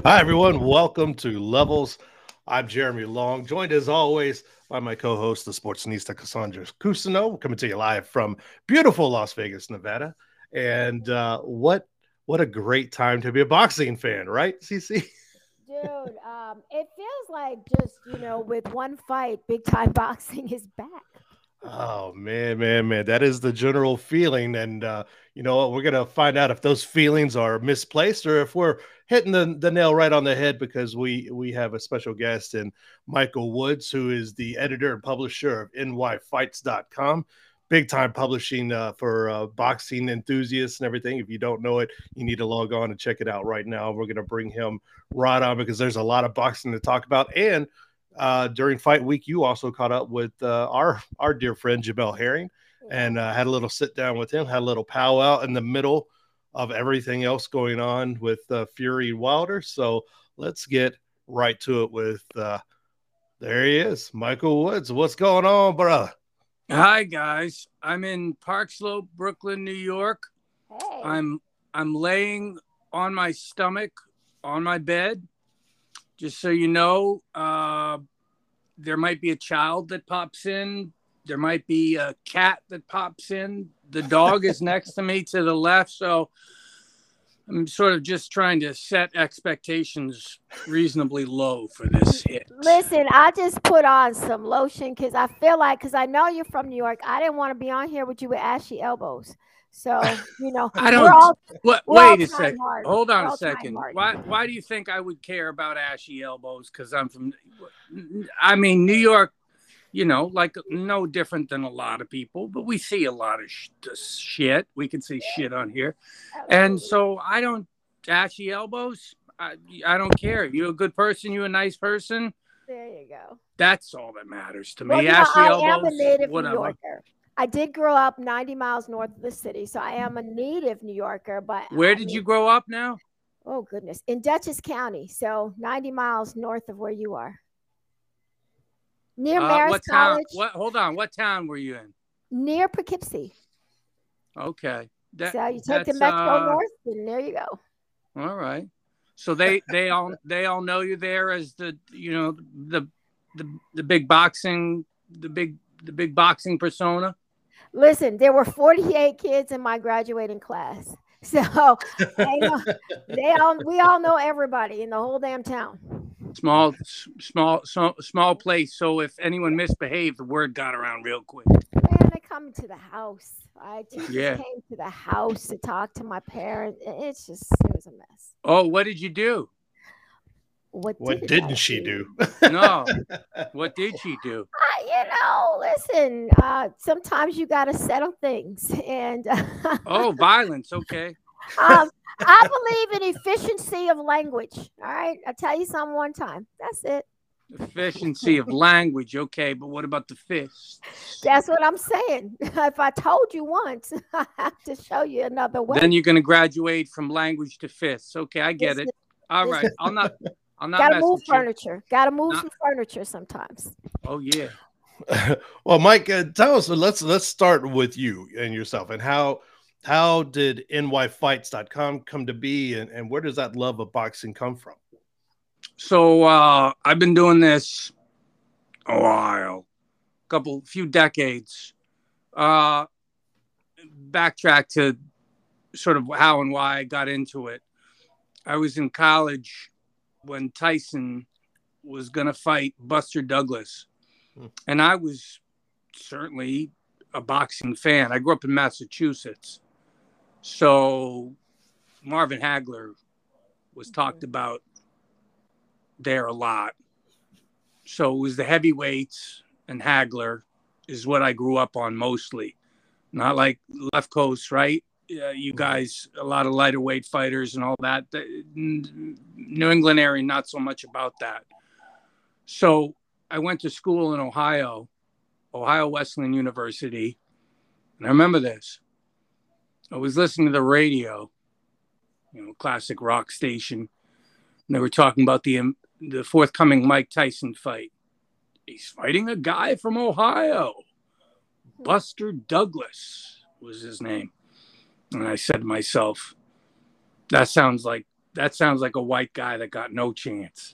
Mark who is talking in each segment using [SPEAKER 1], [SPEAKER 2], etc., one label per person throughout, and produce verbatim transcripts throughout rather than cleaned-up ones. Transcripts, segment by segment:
[SPEAKER 1] Hi, everyone. Welcome to Levels. I'm Jeremy Long, joined as always by my co host, the Sportsnista Cassandra Cusino, coming to you live from beautiful Las Vegas, Nevada. And uh, what what a great time to be a boxing fan, right, C C?
[SPEAKER 2] Dude, um, it feels like just, you know, with one fight, big time boxing is back.
[SPEAKER 1] Oh man, man, man. That is the general feeling. And uh, you know what? We're gonna find out if those feelings are misplaced or if we're hitting the, the nail right on the head because we we have a special guest in Michael Woods, who is the editor and publisher of N Y Fights dot com. Big time publishing uh, for uh, boxing enthusiasts and everything. If you don't know it, you need to log on and check it out right now. We're going to bring him right on because there's a lot of boxing to talk about. And uh, during fight week, you also caught up with uh, our our dear friend Jamel Herring
[SPEAKER 2] Yeah.
[SPEAKER 1] and uh, had a little sit down with him, had a little powwow in the middle of everything else going on with uh, Fury and Wilder. So let's get right to it with uh, there he is, Michael Woods. What's going on, bro?
[SPEAKER 3] Hi guys, I'm in Park Slope, Brooklyn, New York.
[SPEAKER 2] Hey.
[SPEAKER 3] I'm I'm laying on my stomach on my bed. Just so you know, uh, there might be a child that pops in. There might be a cat that pops in. The dog is next to me to the left, so I'm sort of just trying to set expectations reasonably low for this hit.
[SPEAKER 2] Listen, I just put on some lotion because I feel like, because I know you're from New York, I didn't want to be on here with you with ashy elbows. So, you know,
[SPEAKER 3] I
[SPEAKER 2] we're
[SPEAKER 3] don't.
[SPEAKER 2] all
[SPEAKER 3] What?
[SPEAKER 2] we're all
[SPEAKER 3] Wait a
[SPEAKER 2] trying
[SPEAKER 3] second.
[SPEAKER 2] hard.
[SPEAKER 3] Hold
[SPEAKER 2] We're
[SPEAKER 3] on a
[SPEAKER 2] all trying
[SPEAKER 3] second.
[SPEAKER 2] hard.
[SPEAKER 3] Why? Why do you think I would care about ashy elbows? Because I'm from. I mean, New York. You know, like no different than a lot of people, but we see a lot of sh- shit. We can see shit on here, and
[SPEAKER 2] Absolutely.
[SPEAKER 3] so I don't ashy elbows. I, I don't care. You're a good person. You're a nice person.
[SPEAKER 2] There you go.
[SPEAKER 3] That's all that matters to
[SPEAKER 2] Well,
[SPEAKER 3] me.
[SPEAKER 2] you know,
[SPEAKER 3] Ashy
[SPEAKER 2] I am a
[SPEAKER 3] elbows,
[SPEAKER 2] native New
[SPEAKER 3] whatever.
[SPEAKER 2] Yorker. I did grow up ninety miles north of the city, so I am a native New Yorker, but
[SPEAKER 3] Where
[SPEAKER 2] I
[SPEAKER 3] did
[SPEAKER 2] mean,
[SPEAKER 3] you grow up now?
[SPEAKER 2] oh goodness, in Dutchess County, so ninety miles north of where you are, near
[SPEAKER 3] Uh,
[SPEAKER 2] Marist
[SPEAKER 3] what town?
[SPEAKER 2] College,
[SPEAKER 3] What? Hold on. What town were you in?
[SPEAKER 2] near Poughkeepsie.
[SPEAKER 3] Okay. That
[SPEAKER 2] So you take the
[SPEAKER 3] that's
[SPEAKER 2] Metro
[SPEAKER 3] uh
[SPEAKER 2] North, and there you go.
[SPEAKER 3] all right. So they they all they all know you there as the you know the the the big boxing the big the big boxing persona.
[SPEAKER 2] Listen, there were forty-eight kids in my graduating class, so they know they all we all know everybody in the whole damn town.
[SPEAKER 3] Small small small small place. So if anyone misbehaved, the word got around real quick.
[SPEAKER 2] Man, they come to the house. I teachers
[SPEAKER 3] Yeah.
[SPEAKER 2] came to the house to talk to my parents. I- It's just it was a mess.
[SPEAKER 3] Oh, what did you do?
[SPEAKER 2] What
[SPEAKER 1] What
[SPEAKER 2] didn't I
[SPEAKER 1] didn't she
[SPEAKER 2] do?
[SPEAKER 1] do?
[SPEAKER 3] No. What did she do?
[SPEAKER 2] I, you know, listen. Uh, sometimes you got to settle things, and
[SPEAKER 3] Oh, violence. Okay.
[SPEAKER 2] um, I believe in efficiency of language. All right, I'll tell you something one time. That's it.
[SPEAKER 3] Efficiency of language. Okay, but what about the fists?
[SPEAKER 2] That's what I'm saying. If I told you once, I have to show you another
[SPEAKER 3] Then
[SPEAKER 2] way.
[SPEAKER 3] you're gonna graduate from language to fists. Okay, I get
[SPEAKER 2] This,
[SPEAKER 3] it. All
[SPEAKER 2] this
[SPEAKER 3] right. I'll not I'll not
[SPEAKER 2] got to
[SPEAKER 3] mess
[SPEAKER 2] move
[SPEAKER 3] with you.
[SPEAKER 2] furniture. Got to move
[SPEAKER 3] Not
[SPEAKER 2] some furniture sometimes.
[SPEAKER 3] oh yeah.
[SPEAKER 1] Well, Mike, uh, tell us. Let's let's start with you and yourself, and how how did N Y Fights dot com come to be, and, and where does that love of boxing come from?
[SPEAKER 3] So uh I've been doing this a while, couple few decades. Uh backtrack to sort of how and why I got into it. I was in college when Tyson was gonna fight Buster Douglas.
[SPEAKER 1] Hmm.
[SPEAKER 3] And I was certainly a boxing fan. I grew up in Massachusetts. So Marvin Hagler was talked about there a lot. So it was the heavyweights and Hagler is what I grew up on mostly. Not like left coast, right? Yeah, you
[SPEAKER 1] Mhm.
[SPEAKER 3] guys, a lot of lighter weight fighters and all that. New England area, not so much about that. So I went to school in Ohio, Ohio Wesleyan University. And I remember this. I was listening to the radio, you know, classic rock station, and they were talking about the um, the forthcoming Mike Tyson fight. He's fighting a guy from Ohio. Buster Douglas was his name. And I said to myself, that sounds like that sounds like a white guy that got no chance.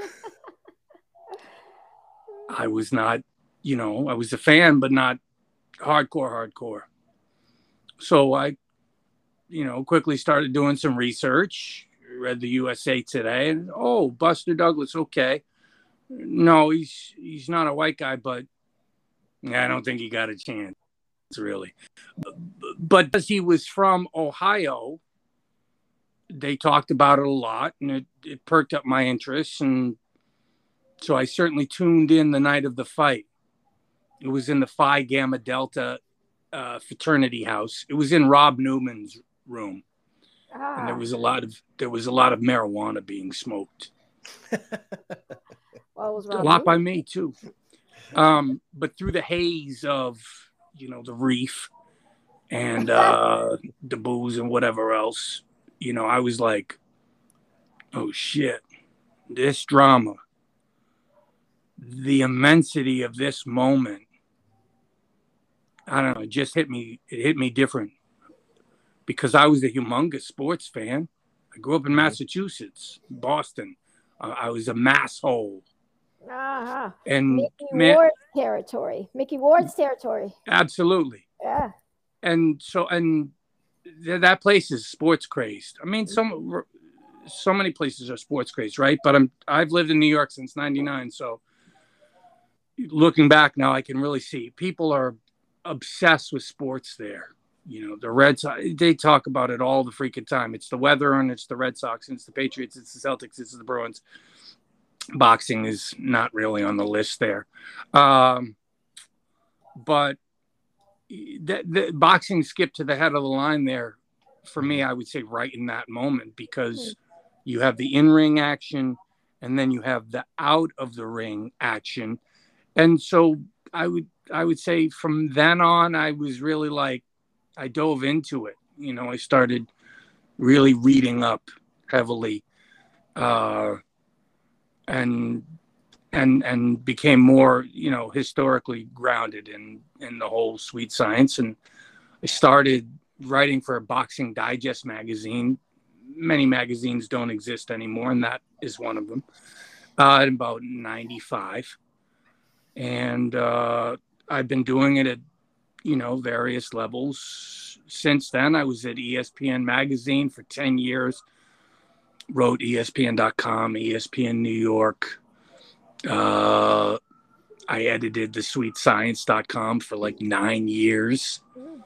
[SPEAKER 3] I was not, you know, I was a fan, but not hardcore, hardcore. So I, you know, quickly started doing some research, read the U S A Today, and oh, Buster Douglas, okay. No, he's he's not a white guy, but I don't think he got a chance, really. But because he was from Ohio, they talked about it a lot, and it, it perked up my interest. And so I certainly tuned in the night of the fight. It was in the Phi Gamma Delta uh, fraternity house. It was in Rob Newman's room, ah. and there was a lot of there was a lot of marijuana being smoked.
[SPEAKER 2] Well, was
[SPEAKER 3] a lot by me too. Um, but through the haze of, you know, the reef and uh, the booze and whatever else, you know, I was like, oh shit, this drama, the immensity of this moment, I don't know, it just hit me, it hit me different because I was a humongous sports fan. I grew up in Massachusetts, Boston. Uh, I was a mass hole.
[SPEAKER 2] Uh-huh.
[SPEAKER 3] And
[SPEAKER 2] Mickey
[SPEAKER 3] man,
[SPEAKER 2] Ward's territory. Mickey Ward's territory.
[SPEAKER 3] Absolutely.
[SPEAKER 2] Yeah.
[SPEAKER 3] And so, and th- that place is sports crazed. I mean, so, so many places are sports crazed, right? But I'm, I've lived in New York since ninety-nine. So looking back now, I can really see people are obsessed with sports there. You know, the Red Sox, they talk about it all the freaking time. It's the weather and it's the Red Sox and it's the Patriots, it's the Celtics, it's the Bruins. Boxing is not really on the list there. Um, but the, the boxing skipped to the head of the line there for me, I would say right in that moment, because you have the in-ring action and then you have the out of the ring action. And so I would, I would say from then on, I was really like, I dove into it. You know, I started really reading up heavily, uh, and and and became more, you know, historically grounded in in the whole sweet science. And I started writing for a Boxing Digest magazine. Many magazines don't exist anymore, and that is one of them. Uh, in about ninety-five, and uh, I've been doing it at, you know, various levels since then. I was at E S P N magazine for ten years. Wrote E S P N dot com, E S P N New York. Uh, I edited the sweet science dot com for like nine years.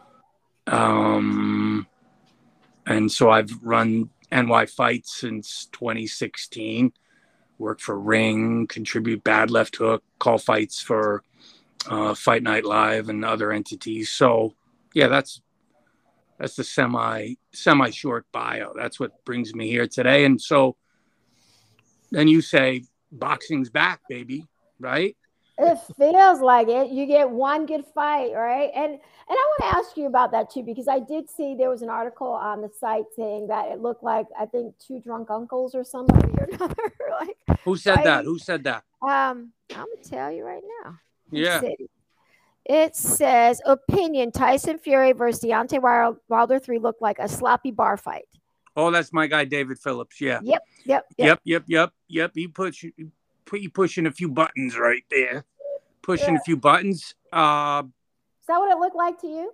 [SPEAKER 3] Um, and so I've run N Y Fights since twenty sixteen. Worked for Ring, contribute Bad Left Hook, call fights for uh, Fight Night Live and other entities. So, yeah, that's That's the semi semi short bio. That's what brings me here today. And so then you say boxing's back, baby, right?
[SPEAKER 2] It feels like it. You get one good fight, right? And and I want to ask you about that too, because I did see there was an article on the site saying that it looked like, I think, two drunk uncles or somebody or another. Like,
[SPEAKER 3] who said
[SPEAKER 2] right?
[SPEAKER 3] that? Who said that?
[SPEAKER 2] Um, I'm gonna tell you right now.
[SPEAKER 3] Yeah.
[SPEAKER 2] It says, opinion, Tyson Fury versus Deontay Wilder three looked like a sloppy bar fight.
[SPEAKER 3] Oh, that's my guy, David Phillips. Yeah.
[SPEAKER 2] Yep, yep,
[SPEAKER 3] yep, yep, yep, yep. yep. He puts you, put you pushing a few buttons right there. Pushing
[SPEAKER 2] yeah.
[SPEAKER 3] a few buttons. Uh,
[SPEAKER 2] Is that what it looked like to you?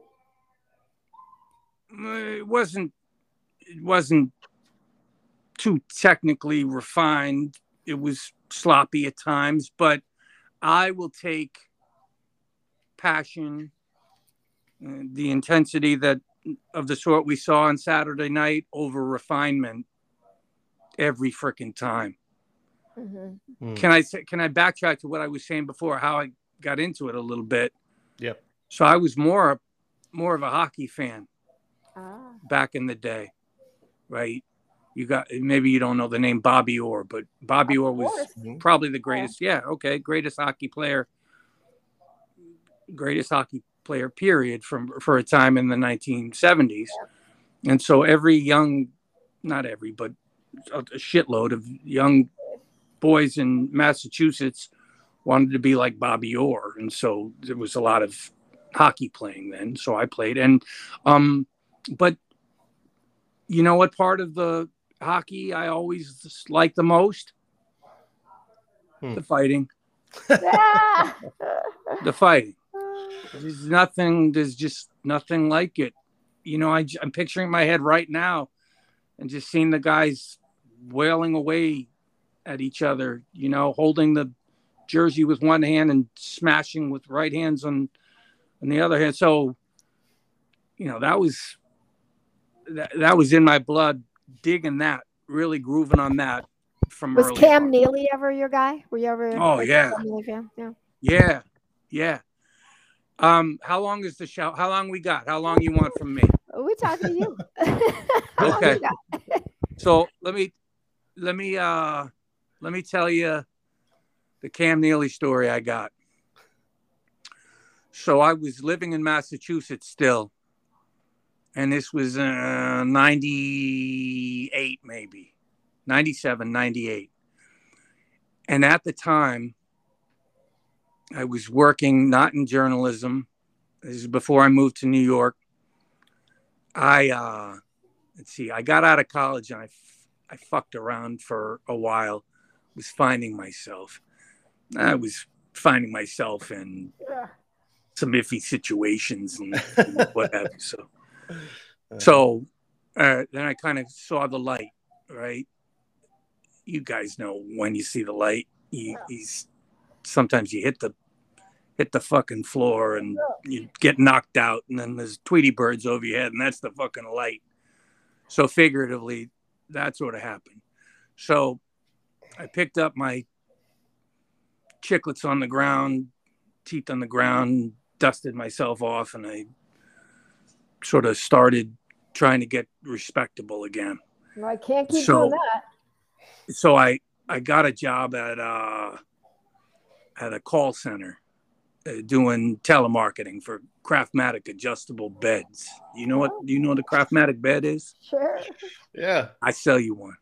[SPEAKER 3] It wasn't. It wasn't too technically refined. It was sloppy at times, but I will take passion, the intensity that of the sort we saw on Saturday night over refinement every freaking time. Mm-hmm. Mm. Can I say, can I backtrack to what I was saying before, how I got into it a little bit?
[SPEAKER 1] Yep.
[SPEAKER 3] So I was more, more of a hockey fan
[SPEAKER 2] ah.
[SPEAKER 3] back in the day, right? You got, maybe you don't know the name Bobby Orr, but Bobby Orr was probably the greatest. Yeah. Okay. Greatest hockey player greatest hockey player period from for a time in the nineteen seventies. And so every young, not every, but a shitload of young boys in Massachusetts wanted to be like Bobby Orr. And so there was a lot of hockey playing then. So I played. And, um, but you know what, part of the hockey I always like the most? Hmm. The fighting. The fighting. There's nothing, there's just nothing like it. You know, I, I'm picturing in my head right now and just seeing the guys wailing away at each other, you know, holding the jersey with one hand and smashing with right hands on, on the other hand. So, you know, that was, that, that was in my blood, digging that, really grooving on that from
[SPEAKER 2] Was
[SPEAKER 3] early
[SPEAKER 2] Cam
[SPEAKER 3] on.
[SPEAKER 2] Neely ever your guy? Were you ever?
[SPEAKER 3] Oh, yeah.
[SPEAKER 2] yeah.
[SPEAKER 3] Yeah. Yeah. Um, how long is the show? How long we got? How long you want from me?
[SPEAKER 2] We're talking to you.
[SPEAKER 3] Okay. So let me, let me, uh, let me tell you the Cam Neely story I got. So I was living in Massachusetts still, and this was uh, ninety-eight, maybe ninety-seven, ninety-eight. And at the time, I was working not in journalism. This is before I moved to New York. I, uh, let's see, I got out of college and I, f- I fucked around for a while, was finding myself. I was finding myself in some iffy situations and, and what have you. So, so uh, then I kind of saw the light, right? You guys know when you see the light, you, he's, sometimes you hit the hit the fucking floor and you get knocked out, and then there's Tweety birds over your head, and that's the fucking light. So figuratively, that's what happened. So I picked up my chiclets on the ground, teeth on the ground, dusted myself off, and I sort of started trying to get respectable again.
[SPEAKER 2] Well, I can't keep
[SPEAKER 3] so,
[SPEAKER 2] doing that.
[SPEAKER 3] So I, I got a job at uh, at a call center uh, doing telemarketing for Craftmatic adjustable beds. You know what? Do you know what a Craftmatic bed is?
[SPEAKER 2] Sure.
[SPEAKER 1] Yeah.
[SPEAKER 3] I sell you one.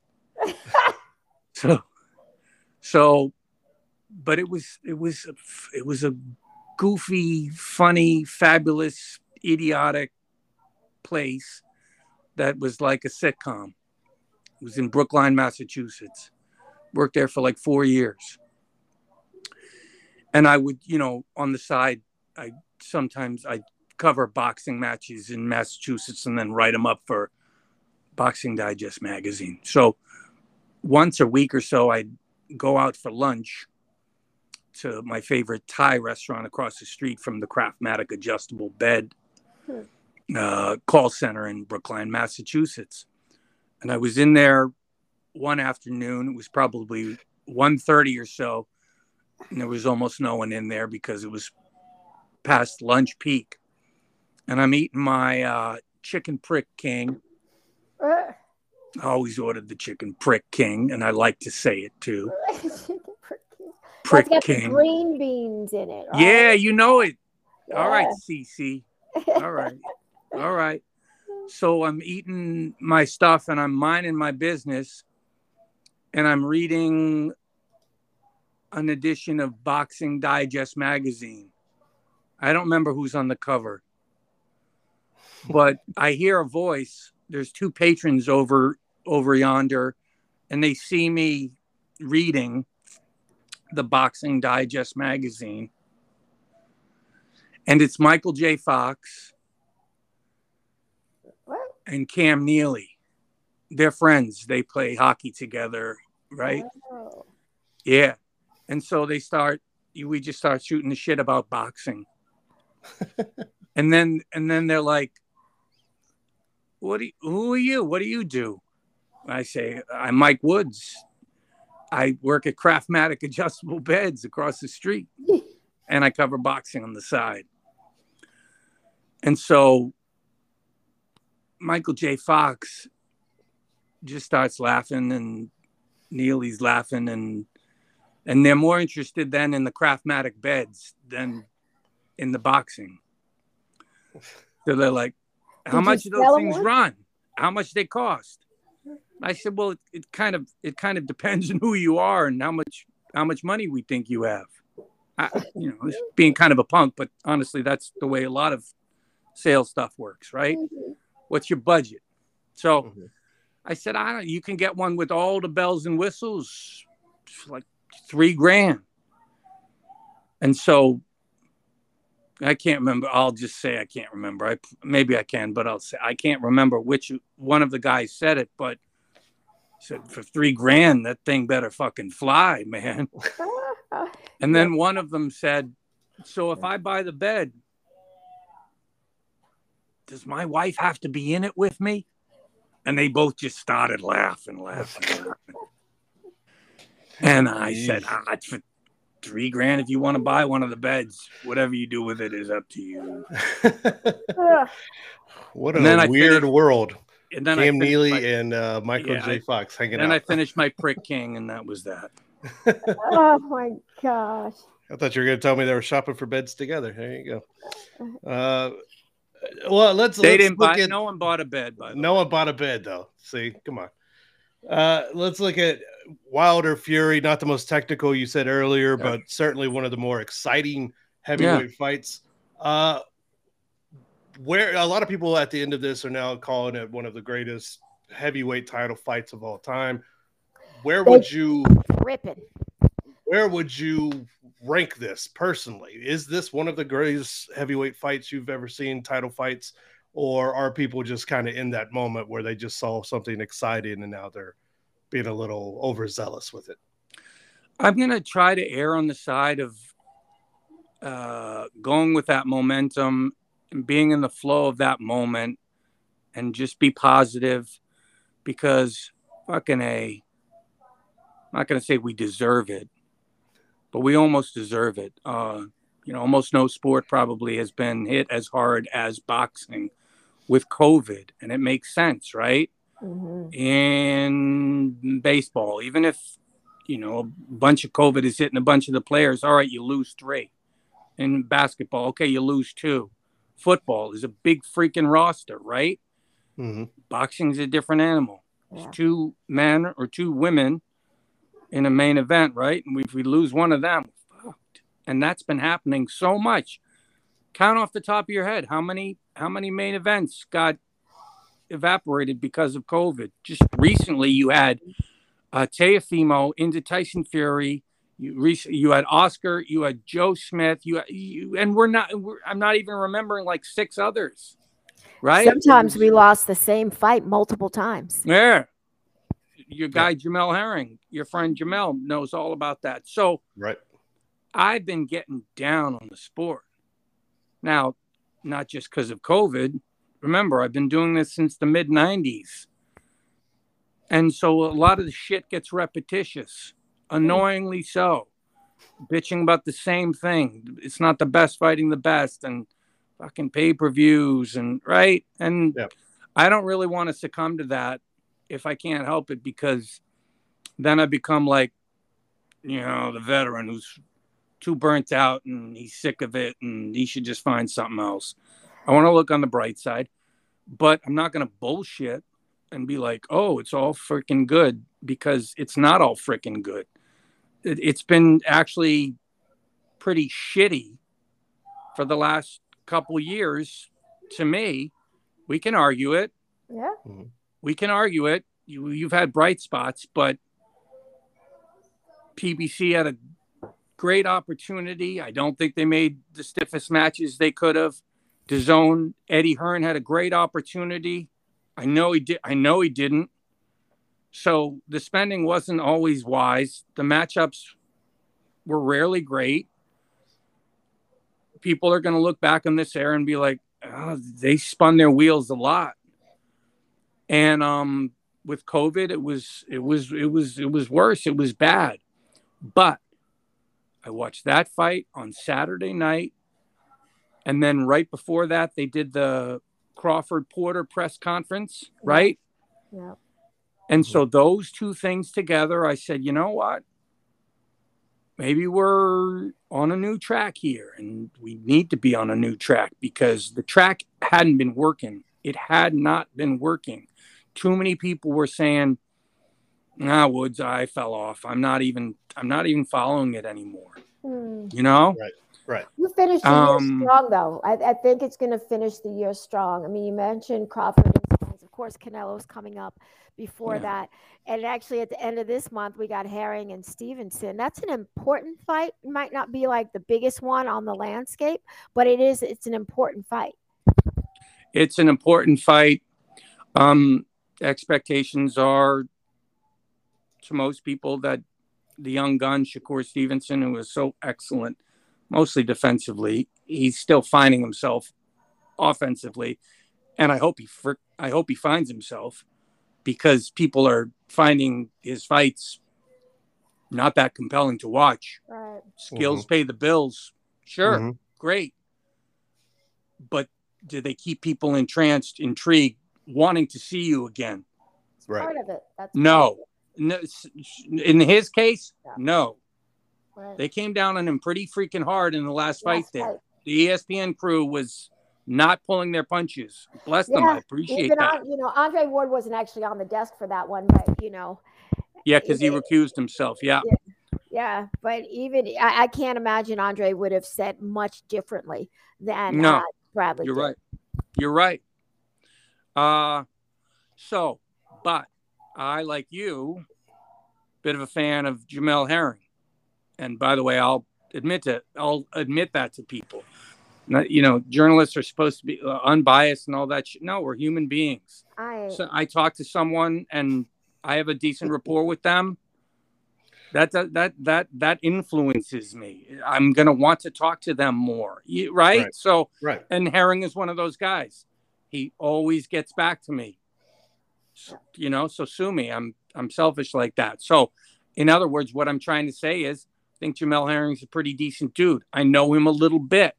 [SPEAKER 3] so, so, but it was it was it was a goofy, funny, fabulous, idiotic place that was like a sitcom. It was in Brookline, Massachusetts. Worked there for like four years. And I would, you know, on the side, I sometimes I cover boxing matches in Massachusetts and then write them up for Boxing Digest magazine. So once a week or so, I'd go out for lunch to my favorite Thai restaurant across the street from the Craftmatic adjustable bed uh, call center in Brookline, Massachusetts. And I was in there one afternoon. It was probably one thirty or so. And there was almost no one in there because it was past lunch peak. And I'm eating my uh, chicken prick king. I always ordered the chicken prick king, and I like to say it too. Prick
[SPEAKER 2] got
[SPEAKER 3] king.
[SPEAKER 2] The green beans in it. Right?
[SPEAKER 3] Yeah, you know it.
[SPEAKER 2] Yeah.
[SPEAKER 3] All right, Cece. All right. All right. So I'm eating my stuff and I'm minding my business, and I'm reading an edition of Boxing Digest magazine. I don't remember who's on the cover, but I hear a voice. There's two patrons over over yonder, and they see me reading the Boxing Digest magazine. And it's Michael J. Fox
[SPEAKER 2] What?
[SPEAKER 3] and Cam Neely. They're friends. They play hockey together, right?
[SPEAKER 2] Oh.
[SPEAKER 3] Yeah. And so they start, we just start shooting the shit about boxing. and then, and then they're like, what do you, who are you? What do you do? I say, I'm Mike Woods. I work at Craftmatic adjustable beds across the street, and I cover boxing on the side. And so Michael J. Fox just starts laughing, and Neely's laughing, and and they're more interested then in the Craftmatic beds than in the boxing. So they're like, how
[SPEAKER 2] Did
[SPEAKER 3] much
[SPEAKER 2] you
[SPEAKER 3] do those
[SPEAKER 2] sell
[SPEAKER 3] things
[SPEAKER 2] one?
[SPEAKER 3] run? How much they cost? I said, well, it, it kind of it kind of depends on who you are and how much how much money we think you have. I, you know, it's being kind of a punk, but honestly, that's the way a lot of sales stuff works, right?
[SPEAKER 2] Mm-hmm.
[SPEAKER 3] What's your budget? So
[SPEAKER 1] Mm-hmm.
[SPEAKER 3] I said, I don't, you can get one with all the bells and whistles for like three grand. And so I can't remember. I'll just say I can't remember. I maybe I can, but I'll say I can't remember which one of the guys said it. But said for three grand, that thing better fucking fly, man. And then one of them said, "So if I buy the bed, does my wife have to be in it with me?" And they both just started laughing, laughing, laughing. And I said, ah, it's for three grand if you want to buy one of the beds. Whatever you do with it is up to you.
[SPEAKER 1] What a weird finished, world.
[SPEAKER 3] And then
[SPEAKER 1] Cam
[SPEAKER 3] I
[SPEAKER 1] Neely
[SPEAKER 3] my,
[SPEAKER 1] and uh, Michael yeah, J. Fox hanging
[SPEAKER 3] then
[SPEAKER 1] out.
[SPEAKER 3] Then I finished my Prick King, and that was that.
[SPEAKER 2] Oh, my gosh.
[SPEAKER 1] I thought you were going to tell me they were shopping for beds together. There you go. Uh, well, let's.
[SPEAKER 3] They
[SPEAKER 1] let's
[SPEAKER 3] didn't
[SPEAKER 1] look
[SPEAKER 3] buy.
[SPEAKER 1] at,
[SPEAKER 3] no one bought a bed. By the
[SPEAKER 1] no
[SPEAKER 3] way.
[SPEAKER 1] one bought a bed, though. See, come on. Uh, let's look at Wilder Fury. Not the most technical, you said earlier, yeah. but certainly one of the more exciting heavyweight yeah. fights. Uh, where a lot of people at the end of this are now calling it one of the greatest heavyweight title fights of all time. Where would they you
[SPEAKER 2] ripping?
[SPEAKER 1] Where would you rank this personally? Is this one of the greatest heavyweight fights you've ever seen, title fights, or are people just kind of in that moment where they just saw something exciting and now they're being a little overzealous with it?
[SPEAKER 3] I'm going to try to err on the side of uh, going with that momentum and being in the flow of that moment and just be positive, because fucking A, I'm not going to say we deserve it, but we almost deserve it. Uh, you know, almost no sport probably has been hit as hard as boxing with COVID, and it makes sense, right? Mm-hmm. In baseball, even if, you know, a bunch of COVID is hitting a bunch of the players, all right, you lose three. In basketball, okay, you lose two. Football is a big freaking roster, right? Mm-hmm. Boxing is a different animal. Yeah. It's two men or two women in a main event, right? And if we lose one of them, fucked. And that's been happening so much. Count off the top of your head how many how many main events got evaporated because of COVID. Just recently, you had uh, Teofimo into Tyson Fury. You rec- you had Oscar. You had Joe Smith. You, you and we're not. We're, I'm not even remembering like six others. Right.
[SPEAKER 2] Sometimes we lost the same fight multiple times.
[SPEAKER 3] Yeah. Your guy, yeah. Jamel Herring, your friend Jamel, knows all about that. So
[SPEAKER 1] right.
[SPEAKER 3] I've been getting down on the sport. Now, not just because of COVID. Remember, I've been doing this since the mid nineties. And so a lot of the shit gets repetitious, annoyingly so. Bitching about the same thing. It's not the best fighting the best, and fucking pay-per-views, and right? And yeah. I don't really want to succumb to that if I can't help it, because then I become like, you know, the veteran who's too burnt out and he's sick of it and he should just find something else. I want to look on the bright side, but I'm not going to bullshit and be like, oh, it's all freaking good, because it's not all freaking good. It, it's been actually pretty shitty for the last couple years to me. We can argue it.
[SPEAKER 2] Yeah.
[SPEAKER 3] Mm-hmm. We can argue it. You, you've had bright spots, but P B C had a great opportunity. I don't think they made the stiffest matches they could have. DAZN, Eddie Hearn had a great opportunity. I know he did. I know he didn't. So the spending wasn't always wise. The matchups were rarely great. People are going to look back on this era and be like, oh, they spun their wheels a lot. And um, with COVID, it was it was it was it was worse. It was bad. But I watched that fight on Saturday night, and then right before that, they did the Crawford Porter press conference, right?
[SPEAKER 2] Yeah.
[SPEAKER 3] And so those two things together, I said, you know what? Maybe we're on a new track here, and we need to be on a new track, because the track hadn't been working. It had not been working. Too many people were saying, nah, Woods, I fell off. I'm not even, I'm not even following it anymore. Hmm. You know?
[SPEAKER 1] Right. Right.
[SPEAKER 2] You finished the um, year strong, though. I, I think it's going to finish the year strong. I mean, you mentioned Crawford. Of course, Canelo's coming up before
[SPEAKER 3] Yeah.
[SPEAKER 2] that. And actually, at the end of this month, we got Herring and Stevenson. That's an important fight. It might not be like the biggest one on the landscape, but it is. It's an important fight.
[SPEAKER 3] It's an important fight. Um, expectations are, to most people, that the young gun, Shakur Stevenson, who was so excellent, mostly defensively, he's still finding himself offensively. And I hope he, fr- I hope he finds himself, because people are finding his fights not that compelling to watch.
[SPEAKER 2] Right.
[SPEAKER 3] Skills
[SPEAKER 1] Mm-hmm.
[SPEAKER 3] pay the bills. Sure.
[SPEAKER 1] Mm-hmm.
[SPEAKER 3] Great. But do they keep people entranced, intrigued, wanting to see you again?
[SPEAKER 1] Right.
[SPEAKER 2] Part of it. That's
[SPEAKER 3] No. No. In his case,
[SPEAKER 2] Yeah.
[SPEAKER 3] no.
[SPEAKER 2] Right.
[SPEAKER 3] They came down on him pretty freaking hard in the last fight
[SPEAKER 2] Last
[SPEAKER 3] there.
[SPEAKER 2] fight.
[SPEAKER 3] The E S P N crew was not pulling their punches. Bless them.
[SPEAKER 2] Yeah,
[SPEAKER 3] I appreciate
[SPEAKER 2] Even
[SPEAKER 3] that.
[SPEAKER 2] on, you know, Andre Ward wasn't actually on the desk for that one, but you know,
[SPEAKER 3] Yeah, because he
[SPEAKER 2] it-
[SPEAKER 3] recused himself. Yeah.
[SPEAKER 2] yeah. But even I, I can't imagine Andre would have said much differently than
[SPEAKER 3] No,
[SPEAKER 2] uh, Bradley.
[SPEAKER 3] You're
[SPEAKER 2] did.
[SPEAKER 3] right. You're right. Uh, so, but I, like you, bit of a fan of Jamel Herring. And by the way, I'll admit to, I'll admit that to people. Not, you know, journalists are supposed to be uh, unbiased and all that shit. No, we're human beings.
[SPEAKER 2] I
[SPEAKER 3] So I talk to someone and I have a decent rapport with them. That that that that, that influences me. I'm gonna want to talk to them more. You- Right?
[SPEAKER 1] Right.
[SPEAKER 3] So,
[SPEAKER 1] Right.
[SPEAKER 3] and Herring is one of those guys. He always gets back to me. So, you know, so sue me. I'm I'm selfish like that. So, in other words, what I'm trying to say is, I think Jamel Herring's a pretty decent dude. I know him a little bit.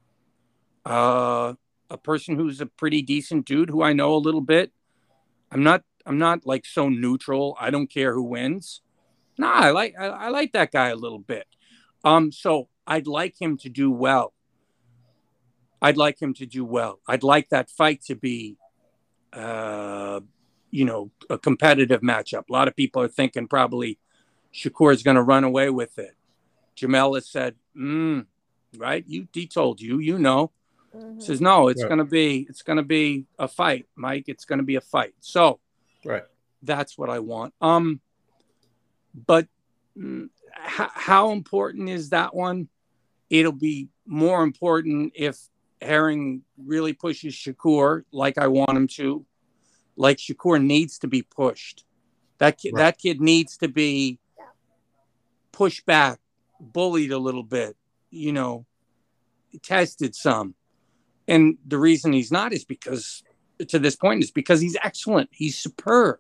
[SPEAKER 3] Uh, a person who's a pretty decent dude who I know a little bit. I'm not. I'm not like so neutral. I don't care who wins. No, I like. I, I like that guy a little bit. Um, so I'd like him to do well. I'd like him to do well. I'd like that fight to be, uh, you know, a competitive matchup. A lot of people are thinking probably Shakur is going to run away with it. Jamel has said, mm, right? You, he told you, you know.
[SPEAKER 2] Mhm.
[SPEAKER 3] Says no, it's
[SPEAKER 1] Right.
[SPEAKER 3] going to be, it's going to be a fight, Mike. It's going to be a fight. So
[SPEAKER 1] Right.
[SPEAKER 3] that's what I want. Um, but mm, h- how important is that one? It'll be more important if Herring really pushes Shakur like I want him to. Like Shakur needs to be pushed. That kid,
[SPEAKER 1] Right.
[SPEAKER 3] that kid needs to be pushed back, bullied a little bit, you know, tested some. And the reason he's not is because, to this point, is because he's excellent. He's superb.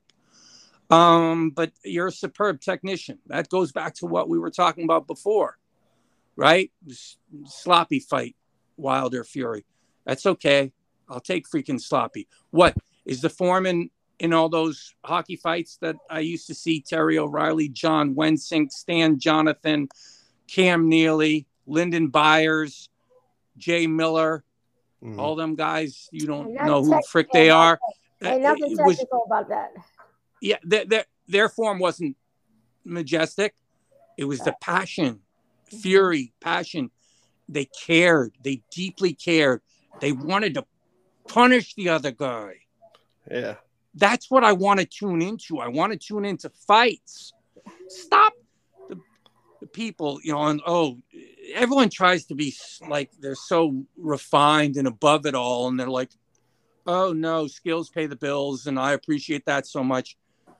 [SPEAKER 3] Um, but you're a superb technician. That goes back to what we were talking about before, right? S- sloppy fight, Wilder Fury. That's okay. I'll take freaking sloppy. What is the form in, in all those hockey fights that I used to see? Terry O'Reilly, John Wensink, Stan Jonathan, Cam Neely, Lyndon Byers, Jay Miller,
[SPEAKER 1] Mhm.
[SPEAKER 3] all them guys. You don't
[SPEAKER 2] Ain't nothing
[SPEAKER 3] know who
[SPEAKER 2] technical
[SPEAKER 3] frick they
[SPEAKER 2] about
[SPEAKER 3] are.
[SPEAKER 2] that. Ain't
[SPEAKER 3] Uh,
[SPEAKER 2] nothing
[SPEAKER 3] it was-
[SPEAKER 2] technical about that.
[SPEAKER 3] yeah, their, their, their form wasn't majestic. It was the passion, fury, passion. They cared. They deeply cared. They wanted to punish the other guy.
[SPEAKER 1] Yeah.
[SPEAKER 3] That's what I want to tune into. I want to tune into fights. Stop the, the people, you know, and oh, everyone tries to be s- like they're so refined and above it all. And they're like, oh, no, skills pay the bills. And I appreciate that so much.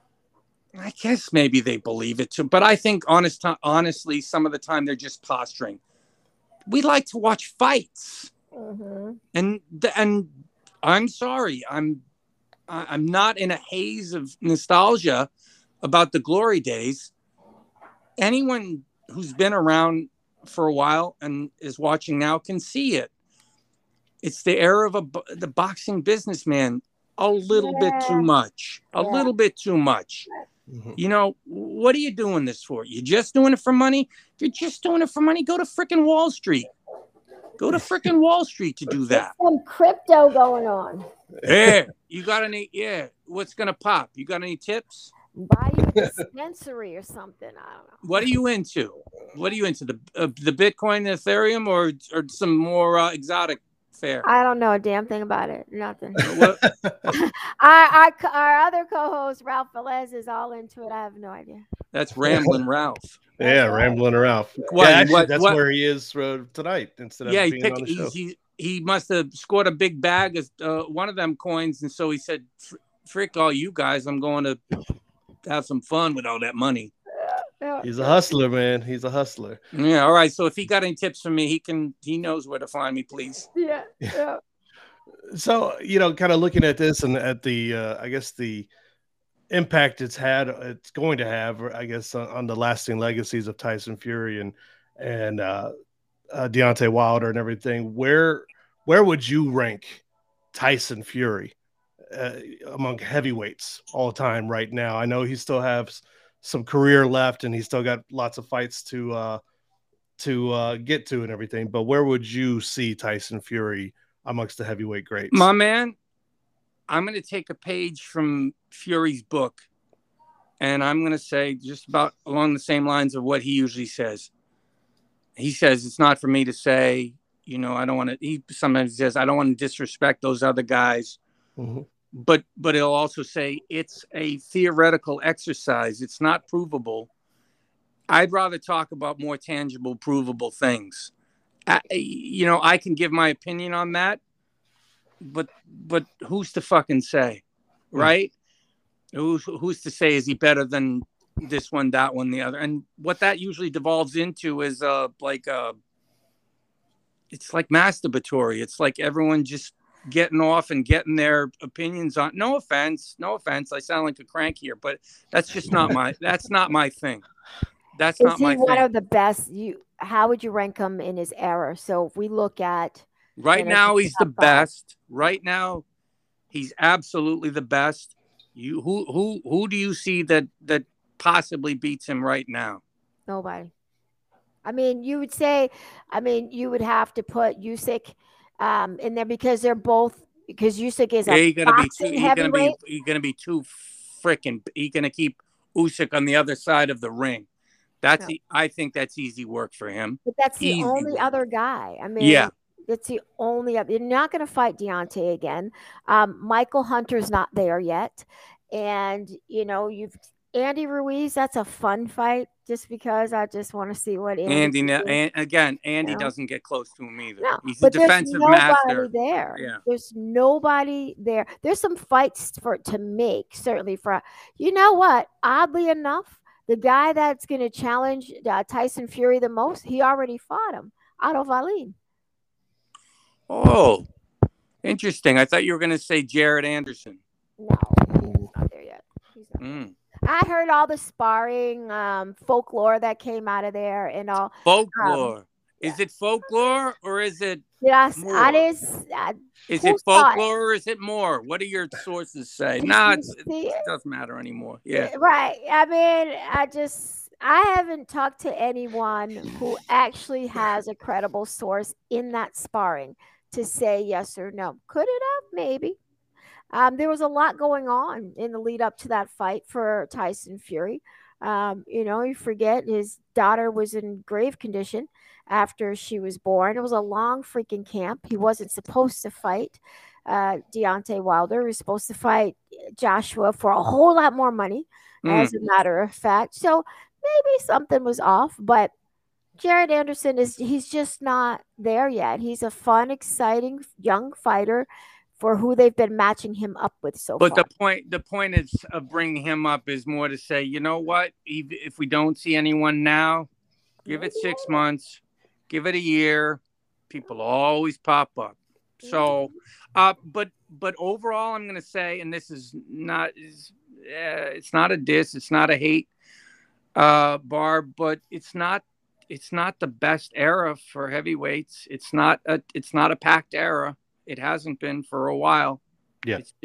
[SPEAKER 3] I guess maybe they believe it too. But I think, honest, honestly, some of the time they're just posturing. We like to watch fights.
[SPEAKER 2] Mm-hmm.
[SPEAKER 3] And the, and I'm sorry, I'm I- I'm not in a haze of nostalgia about the glory days. Anyone who's been around for a while and is watching now can see it. It's the era of a, bo- the boxing businessman. A little bit
[SPEAKER 2] Yeah.
[SPEAKER 3] too much. A
[SPEAKER 2] Yeah.
[SPEAKER 3] little bit too much.
[SPEAKER 1] Mhm.
[SPEAKER 3] You know, what are you doing this for? You're just doing it for money? If you're just doing it for money, go to frickin' Wall Street. Go to frickin' Wall Street to do that.
[SPEAKER 2] Some crypto going on.
[SPEAKER 3] Yeah, you got any? Yeah, what's gonna pop? You got any tips?
[SPEAKER 2] Buy you a dispensary or something. I don't know.
[SPEAKER 3] What are you into? What are you into? The uh, the Bitcoin, the Ethereum, or or some more uh, exotic fair.
[SPEAKER 2] I don't know a damn thing about it. Nothing.
[SPEAKER 3] Well,
[SPEAKER 2] our, our our other co-host Ralph Velez is all into it. I have no idea.
[SPEAKER 3] that's Ramblin' Ralph.
[SPEAKER 1] Yeah,
[SPEAKER 2] That's right.
[SPEAKER 1] rambling around.
[SPEAKER 3] What,
[SPEAKER 1] Yeah, actually,
[SPEAKER 3] what-
[SPEAKER 1] that's
[SPEAKER 3] what-
[SPEAKER 1] where he is uh, tonight instead of
[SPEAKER 3] Yeah, he
[SPEAKER 1] being
[SPEAKER 3] picked.
[SPEAKER 1] on the
[SPEAKER 3] He,
[SPEAKER 1] show.
[SPEAKER 3] he he must have scored a big bag of uh, one of them coins, and so he said, "Frick all you guys! I'm going to have some fun with all that money."
[SPEAKER 2] Yeah.
[SPEAKER 1] He's a hustler, man. He's a hustler.
[SPEAKER 3] Yeah. All right. So if he got any tips from me, he can. He knows where to find me, please.
[SPEAKER 2] Yeah. Yeah.
[SPEAKER 1] So, you know, kind of looking at this and at the, uh, I guess the impact it's had, it's going to have, I guess, on, on the lasting legacies of Tyson Fury and and uh, uh, Deontay Wilder and everything. Where where would you rank Tyson Fury uh, among heavyweights all time right now? I know he still has some career left and he's still got lots of fights to uh, to uh, get to and everything. But where would you see Tyson Fury amongst the heavyweight greats?
[SPEAKER 3] My man, I'm going to take a page from Fury's book, and I'm going to say just about along the same lines of what he usually says. He says, it's not for me to say, you know, I don't want to, he sometimes says, I don't want to disrespect those other guys.
[SPEAKER 1] Mm-hmm.
[SPEAKER 3] But, but he'll also say it's a theoretical exercise. It's not provable. I'd rather talk about more tangible, provable things. I, you know, I can give my opinion on that, but but who's to fucking say, right? Mm. Who's who's to say is he better than this one, that one, the other? And what that usually devolves into is uh like uh, it's like masturbatory. It's like everyone just getting off and getting their opinions on. No offense, no offense. I sound like a crank here, but that's just not my. That's not my thing. That's
[SPEAKER 2] Is
[SPEAKER 3] not
[SPEAKER 2] he
[SPEAKER 3] my
[SPEAKER 2] one
[SPEAKER 3] thing.
[SPEAKER 2] of the best? You, how would you rank him in his era? So if we look at
[SPEAKER 3] right
[SPEAKER 2] you know,
[SPEAKER 3] now, he's the
[SPEAKER 2] top five.
[SPEAKER 3] best. Right now, he's absolutely the best. You who who who do you see that that possibly beats him right now?
[SPEAKER 2] Nobody. I mean, you would say, I mean, you would have to put Usyk um, in there because they're both because Usyk is a
[SPEAKER 3] Yeah, you're gonna be too.
[SPEAKER 2] boxing
[SPEAKER 3] You're gonna be.
[SPEAKER 2] heavyweight.
[SPEAKER 3] You're gonna be too freaking. You're gonna keep Usyk on the other side of the ring. That's.
[SPEAKER 2] No.
[SPEAKER 3] e- I think that's easy work for him.
[SPEAKER 2] But that's the
[SPEAKER 3] Easy
[SPEAKER 2] only
[SPEAKER 3] work.
[SPEAKER 2] other guy. I mean,
[SPEAKER 3] Yeah.
[SPEAKER 2] that's the only other. You're not going to fight Deontay again. Um, Michael Hunter's not there yet, and you know you've Andy Ruiz. That's a fun fight, just because I just want to see what Andy.
[SPEAKER 3] Andy.
[SPEAKER 2] can
[SPEAKER 3] ne-
[SPEAKER 2] do.
[SPEAKER 3] and again, Andy
[SPEAKER 2] You know?
[SPEAKER 3] doesn't get close to him either.
[SPEAKER 2] No,
[SPEAKER 3] He's a
[SPEAKER 2] but there's
[SPEAKER 3] defensive
[SPEAKER 2] nobody
[SPEAKER 3] master.
[SPEAKER 2] there.
[SPEAKER 3] Yeah.
[SPEAKER 2] There's nobody there. There's some fights for to make, certainly for you know what? Oddly enough, the guy that's going to challenge uh, Tyson Fury the most, he already fought him, Otto Wallin.
[SPEAKER 3] Oh, interesting. I thought you were going to say Jared Anderson.
[SPEAKER 2] No, he's not there yet. He's not.
[SPEAKER 3] Mm.
[SPEAKER 2] I heard all the sparring, um, folklore that came out of there, and all.
[SPEAKER 3] Folklore.
[SPEAKER 2] Um,
[SPEAKER 3] Is it folklore or is it
[SPEAKER 2] Yes,
[SPEAKER 3] more?
[SPEAKER 2] I is. Uh,
[SPEAKER 3] Is
[SPEAKER 2] who
[SPEAKER 3] it
[SPEAKER 2] saw it?
[SPEAKER 3] folklore or is it more? What do your sources say?
[SPEAKER 2] Did
[SPEAKER 3] No,
[SPEAKER 2] you
[SPEAKER 3] it's, it
[SPEAKER 2] see it?
[SPEAKER 3] doesn't matter anymore. Yeah.
[SPEAKER 2] Right. I mean, I just I haven't talked to anyone who actually has a credible source in that sparring to say yes or no. Could it have? Maybe. Um, there was a lot going on in the lead up to that fight for Tyson Fury. Um, you know, you forget his daughter was in grave condition after she was born. It was a long freaking camp. He wasn't supposed to fight uh, Deontay Wilder. He was supposed to fight Joshua for a whole lot more money,
[SPEAKER 3] Mm.
[SPEAKER 2] as a matter of fact. So maybe something was off, but Jared Anderson is he's just not there yet. He's a fun, exciting young fighter for who they've been matching him up with so
[SPEAKER 3] But
[SPEAKER 2] far.
[SPEAKER 3] the point, the point is of bringing him up is more to say, you know what? If, if we don't see anyone now, give it six months, give it a year. People always pop up. So, uh, but but overall, I'm going to say, and this is not, is, uh, it's not a diss, it's not a hate, uh, Barb, but it's not, it's not the best era for heavyweights. It's not a, it's not a packed era. It hasn't been for a while.
[SPEAKER 1] Yeah.
[SPEAKER 3] It's,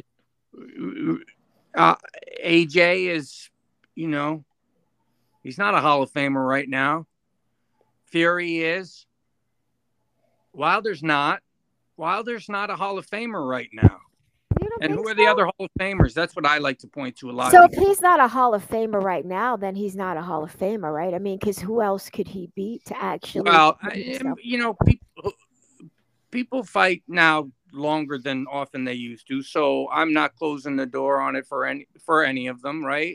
[SPEAKER 3] uh, A J is, you know, he's not a Hall of Famer right now. Fury is. Wilder's not. Wilder's not a Hall of Famer right now.
[SPEAKER 2] You don't
[SPEAKER 3] And
[SPEAKER 2] think
[SPEAKER 3] who are the
[SPEAKER 2] so?
[SPEAKER 3] other Hall of Famers? That's what I like to point to a lot.
[SPEAKER 2] So
[SPEAKER 3] of
[SPEAKER 2] if he's not a Hall of Famer right now, then he's not a Hall of Famer, right? I mean, because who else could he beat to actually?
[SPEAKER 3] well,
[SPEAKER 2] put
[SPEAKER 3] I,
[SPEAKER 2] himself-
[SPEAKER 3] you know, people, people fight now longer than often they used to, so I'm not closing the door on it for any for any of them, right?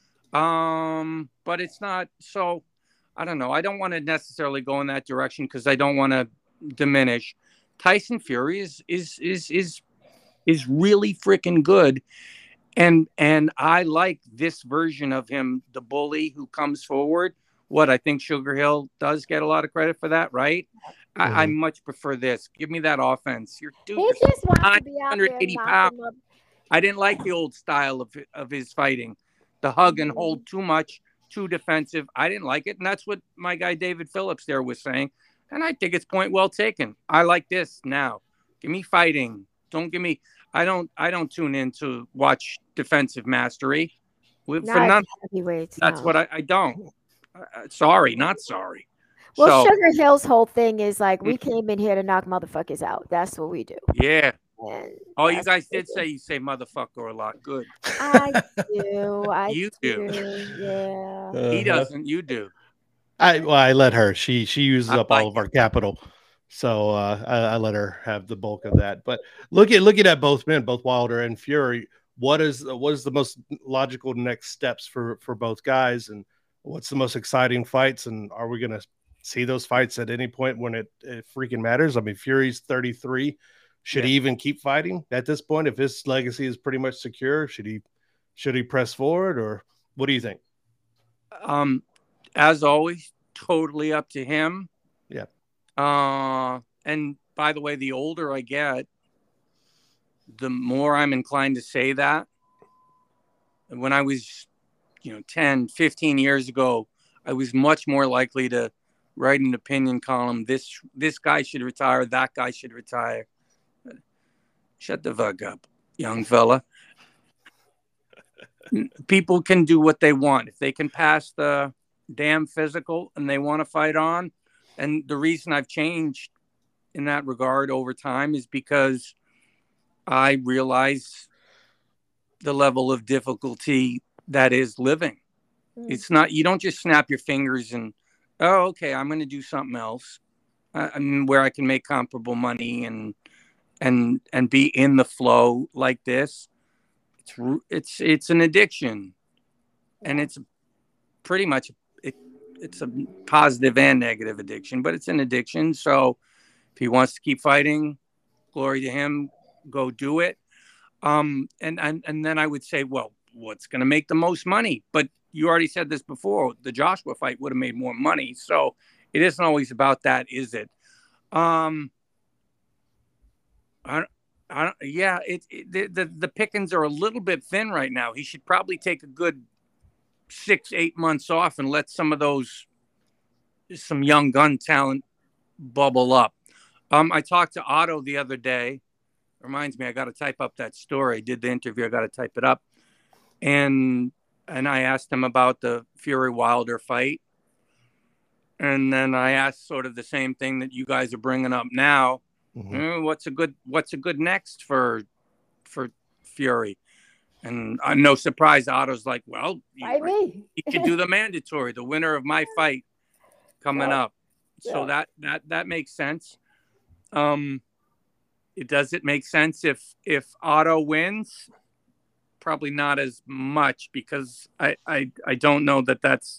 [SPEAKER 3] Um, but it's not so. I don't know. I don't want to necessarily go in that direction because I don't want to diminish. Tyson Fury is is is is is really freaking good, and and I like this version of him, the bully who comes forward. What I think Sugar Hill does get a lot of credit for that, right? I, I
[SPEAKER 1] Mhm.
[SPEAKER 3] much prefer this. Give me that offense. You're dude.
[SPEAKER 2] He
[SPEAKER 3] You're
[SPEAKER 2] just wants to be out there and
[SPEAKER 3] one hundred eighty pounds.
[SPEAKER 2] knocking up.
[SPEAKER 3] I didn't like the old style of of his fighting, the hug and hold too much, too defensive. I didn't like it, and that's what my guy David Phillips there was saying. And I think it's point well taken. I like this now. Give me fighting. Don't give me. I don't. I don't tune in to watch defensive mastery. For
[SPEAKER 2] Not
[SPEAKER 3] none.
[SPEAKER 2] heavyweights.
[SPEAKER 3] That's
[SPEAKER 2] No.
[SPEAKER 3] what I, I don't. Uh, sorry, not sorry.
[SPEAKER 2] Well,
[SPEAKER 3] So
[SPEAKER 2] Sugar Hill's whole thing is like, we
[SPEAKER 3] Mm.
[SPEAKER 2] came in here to knock motherfuckers out. That's what we do.
[SPEAKER 3] yeah.
[SPEAKER 2] And
[SPEAKER 3] Oh, you
[SPEAKER 2] that's
[SPEAKER 3] guys
[SPEAKER 2] what we
[SPEAKER 3] did
[SPEAKER 2] do.
[SPEAKER 3] say you say motherfucker a lot. Good.
[SPEAKER 2] I do. I
[SPEAKER 3] You
[SPEAKER 2] do.
[SPEAKER 3] do.
[SPEAKER 2] Yeah.
[SPEAKER 3] He
[SPEAKER 1] Uh-huh.
[SPEAKER 3] doesn't. You do.
[SPEAKER 1] I well, I let her. She she uses
[SPEAKER 3] I
[SPEAKER 1] up all
[SPEAKER 3] like
[SPEAKER 1] of our capital, so uh, I, I let her have the bulk of that. But look at looking at both men, both Wilder and Fury. What is what is the most logical next steps for for both guys, and what's the most exciting fights? And are we going to see those fights at any point when it, it freaking matters? I mean, Fury's thirty-three. Should
[SPEAKER 3] Yeah.
[SPEAKER 1] he even keep fighting at this point? If his legacy is pretty much secure, should he should he press forward, or what do you think?
[SPEAKER 3] Um, as always, totally up to him.
[SPEAKER 1] Yeah.
[SPEAKER 3] Uh, and by the way, the older I get, the more I'm inclined to say that. When I was, you know, ten, fifteen years ago, I was much more likely to write an opinion column. This this guy should retire. That guy should retire. Shut the fuck up, young fella. People can do what they want. If they can pass the damn physical and they want to fight on. And the reason I've changed in that regard over time is because I realize the level of difficulty that is living.
[SPEAKER 2] Mm.
[SPEAKER 3] It's not, you don't just snap your fingers and, oh, okay, I'm going to do something else. Uh, I mean, where I can make comparable money and, and, and be in the flow like this. It's, it's, it's an addiction, and it's pretty much, it, it's a positive and negative addiction, but it's an addiction. So if he wants to keep fighting, glory to him, go do it. Um, and, and, and then I would say, well, what's going to make the most money? But you already said this before, the Joshua fight would have made more money. So it isn't always about that, is it? Um, I, I don't, yeah, it, it the, the the pickings are a little bit thin right now. He should probably take a good six, eight months off and let some of those, some young gun talent bubble up. Um, I talked to Otto the other day. Reminds me, I got to type up that story. I did the interview. I got to type it up. And, and I asked him about the Fury Wilder fight. And then I asked sort of the same thing that you guys are bringing up now.
[SPEAKER 1] Mm-hmm.
[SPEAKER 3] Mm, what's a good, what's a good next for, for Fury? And I'm no surprise. Otto's like, well,
[SPEAKER 2] Fight me.
[SPEAKER 3] he could do the mandatory, the winner of my fight coming
[SPEAKER 2] Yeah.
[SPEAKER 3] up. So
[SPEAKER 2] Yeah.
[SPEAKER 3] that, that, that makes sense. Um, it does it make sense if, if Otto wins? Probably not as much, because I, I, I don't know that that's,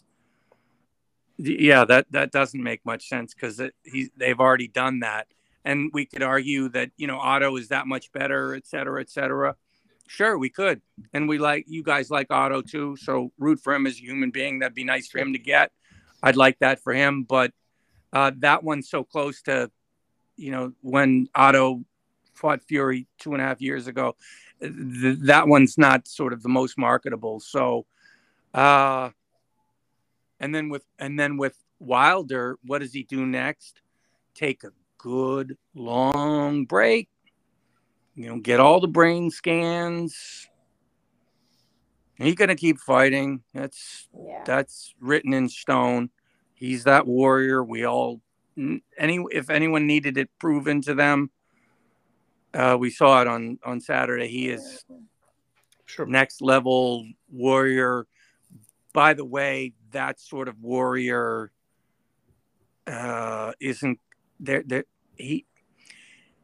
[SPEAKER 3] yeah, that, that doesn't make much sense, because he, they've already done that. And we could argue that, you know, Otto is that much better, et cetera, et cetera. Sure, we could. And we like, you guys like Otto too. So root for him as a human being. That'd be nice for him to get. I'd like that for him. But uh, that one's so close to, you know, when Otto fought Fury two and a half years ago, th- that one's not sort of the most marketable. So, uh, and then with, and then with Wilder, what does he do next? Take a good long break, you know, get all the brain scans. He's gonna keep fighting. That's
[SPEAKER 2] Yeah.
[SPEAKER 3] that's written in stone. He's that warrior. We all, any if anyone needed it proven to them, uh, we saw it on on Saturday. He is
[SPEAKER 1] Sure.
[SPEAKER 3] next level warrior. By the way, that sort of warrior uh, isn't there. There he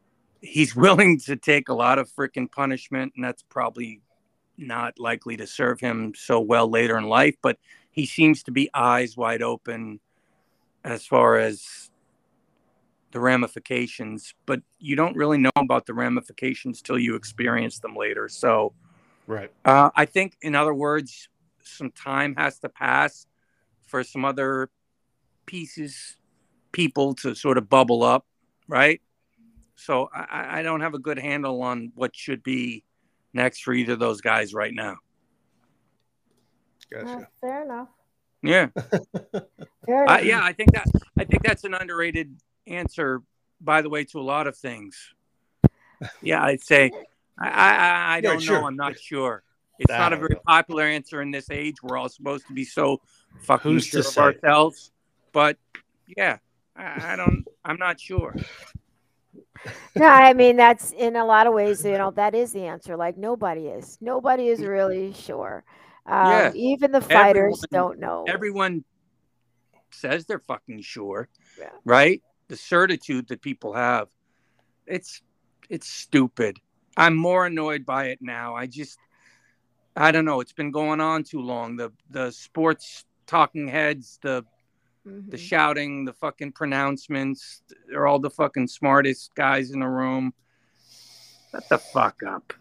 [SPEAKER 3] he's willing to take a lot of freaking punishment, and that's probably not likely to serve him so well later in life. But he seems to be eyes wide open as far as the ramifications. But you don't really know about the ramifications till you experience them later. So,
[SPEAKER 1] right.
[SPEAKER 3] Uh, I think, in other words, some time has to pass for some other pieces, people to sort of bubble up, right? So I, I don't have a good handle on what should be next for either of those guys right now.
[SPEAKER 1] Gotcha.
[SPEAKER 2] Uh, fair enough.
[SPEAKER 3] Yeah.
[SPEAKER 2] Fair
[SPEAKER 3] Uh,
[SPEAKER 2] enough.
[SPEAKER 3] yeah, I think that I think that's an underrated answer, by the way, to a lot of things. Yeah, I'd say I I, I don't
[SPEAKER 1] Yeah, sure.
[SPEAKER 3] know. I'm not sure. It's
[SPEAKER 1] I
[SPEAKER 3] not a
[SPEAKER 1] don't
[SPEAKER 3] very
[SPEAKER 1] know.
[SPEAKER 3] popular answer in this age. We're all supposed to be so fucking
[SPEAKER 1] Who's
[SPEAKER 3] sure
[SPEAKER 1] to
[SPEAKER 3] of
[SPEAKER 1] say?
[SPEAKER 3] ourselves. But yeah, I, I don't. I'm not sure.
[SPEAKER 2] No, I mean that's in a lot of ways, you know, that is the answer. Like nobody is. Nobody is really sure. Um,
[SPEAKER 3] Yeah.
[SPEAKER 2] even the fighters
[SPEAKER 3] Everyone-
[SPEAKER 2] don't know.
[SPEAKER 3] Everyone says they're fucking sure,
[SPEAKER 2] Yeah.
[SPEAKER 3] right? The certitude that people have, it's it's stupid. I'm more annoyed by it now. I just, I don't know. It's been going on too long. The the sports talking heads, the the
[SPEAKER 2] Mhm.
[SPEAKER 3] shouting, the fucking pronouncements, they're all the fucking smartest guys in the room. Shut the fuck up.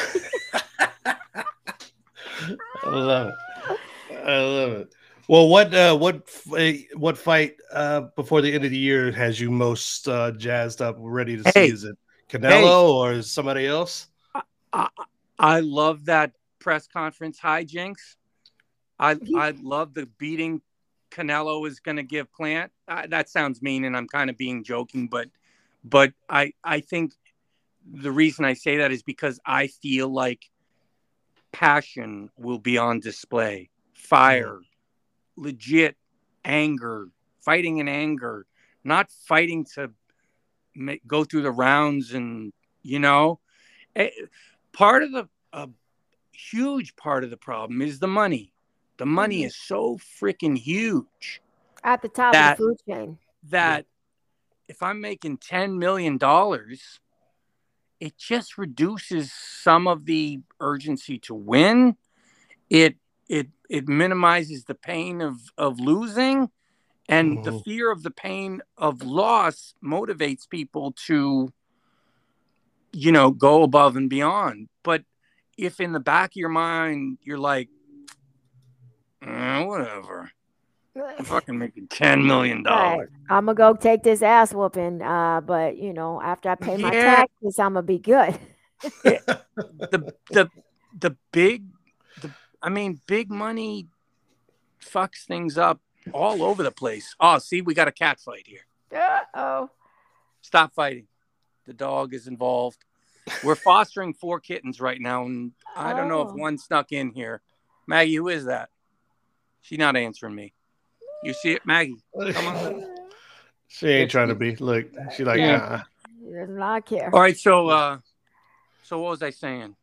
[SPEAKER 1] I love it. I love it. Well, what uh, what f- what fight uh, before the end of the year has you most uh, jazzed up, ready to
[SPEAKER 3] Hey.
[SPEAKER 1] see? Is it Canelo or is somebody else?
[SPEAKER 3] I, I love that press conference hijinks. I I love the beating Canelo is going to give Plant. Uh, that sounds mean, and I'm kind of being joking, but but I I think the reason I say that is because I feel like passion will be on display, fire, legit anger, fighting in anger, not fighting to make, go through the rounds and you know. Eh, part of the a huge part of the problem is the money. The money
[SPEAKER 2] Mhm.
[SPEAKER 3] is so freaking huge
[SPEAKER 2] At the top
[SPEAKER 3] that
[SPEAKER 2] of the food chain.
[SPEAKER 3] that if I'm making ten million dollars, it just reduces some of the urgency to win. It it it minimizes the pain of of losing, and the
[SPEAKER 1] Mhm.
[SPEAKER 3] fear of the pain of loss motivates people to, you know, go above and beyond. But if in the back of your mind you're like, eh, whatever, I'm fucking making ten million dollars.
[SPEAKER 2] Right. I'm gonna go take this ass whooping. Uh, but you know, after I pay my
[SPEAKER 3] Yeah.
[SPEAKER 2] taxes, I'm gonna be good.
[SPEAKER 3] the the the big the I mean big money fucks things up all over the place. Oh, see, we got a cat fight here.
[SPEAKER 2] Oh.
[SPEAKER 3] Stop fighting. The dog is involved. We're fostering four kittens right now, and I don't know if
[SPEAKER 2] Oh.
[SPEAKER 3] one snuck in here. Maggie, who is that? She's not answering me. You see it, Maggie? Come on.
[SPEAKER 1] She ain't trying to be. Look, she like,
[SPEAKER 3] Yeah.
[SPEAKER 1] uh
[SPEAKER 2] He does not care.
[SPEAKER 3] All right, so uh so what was I saying?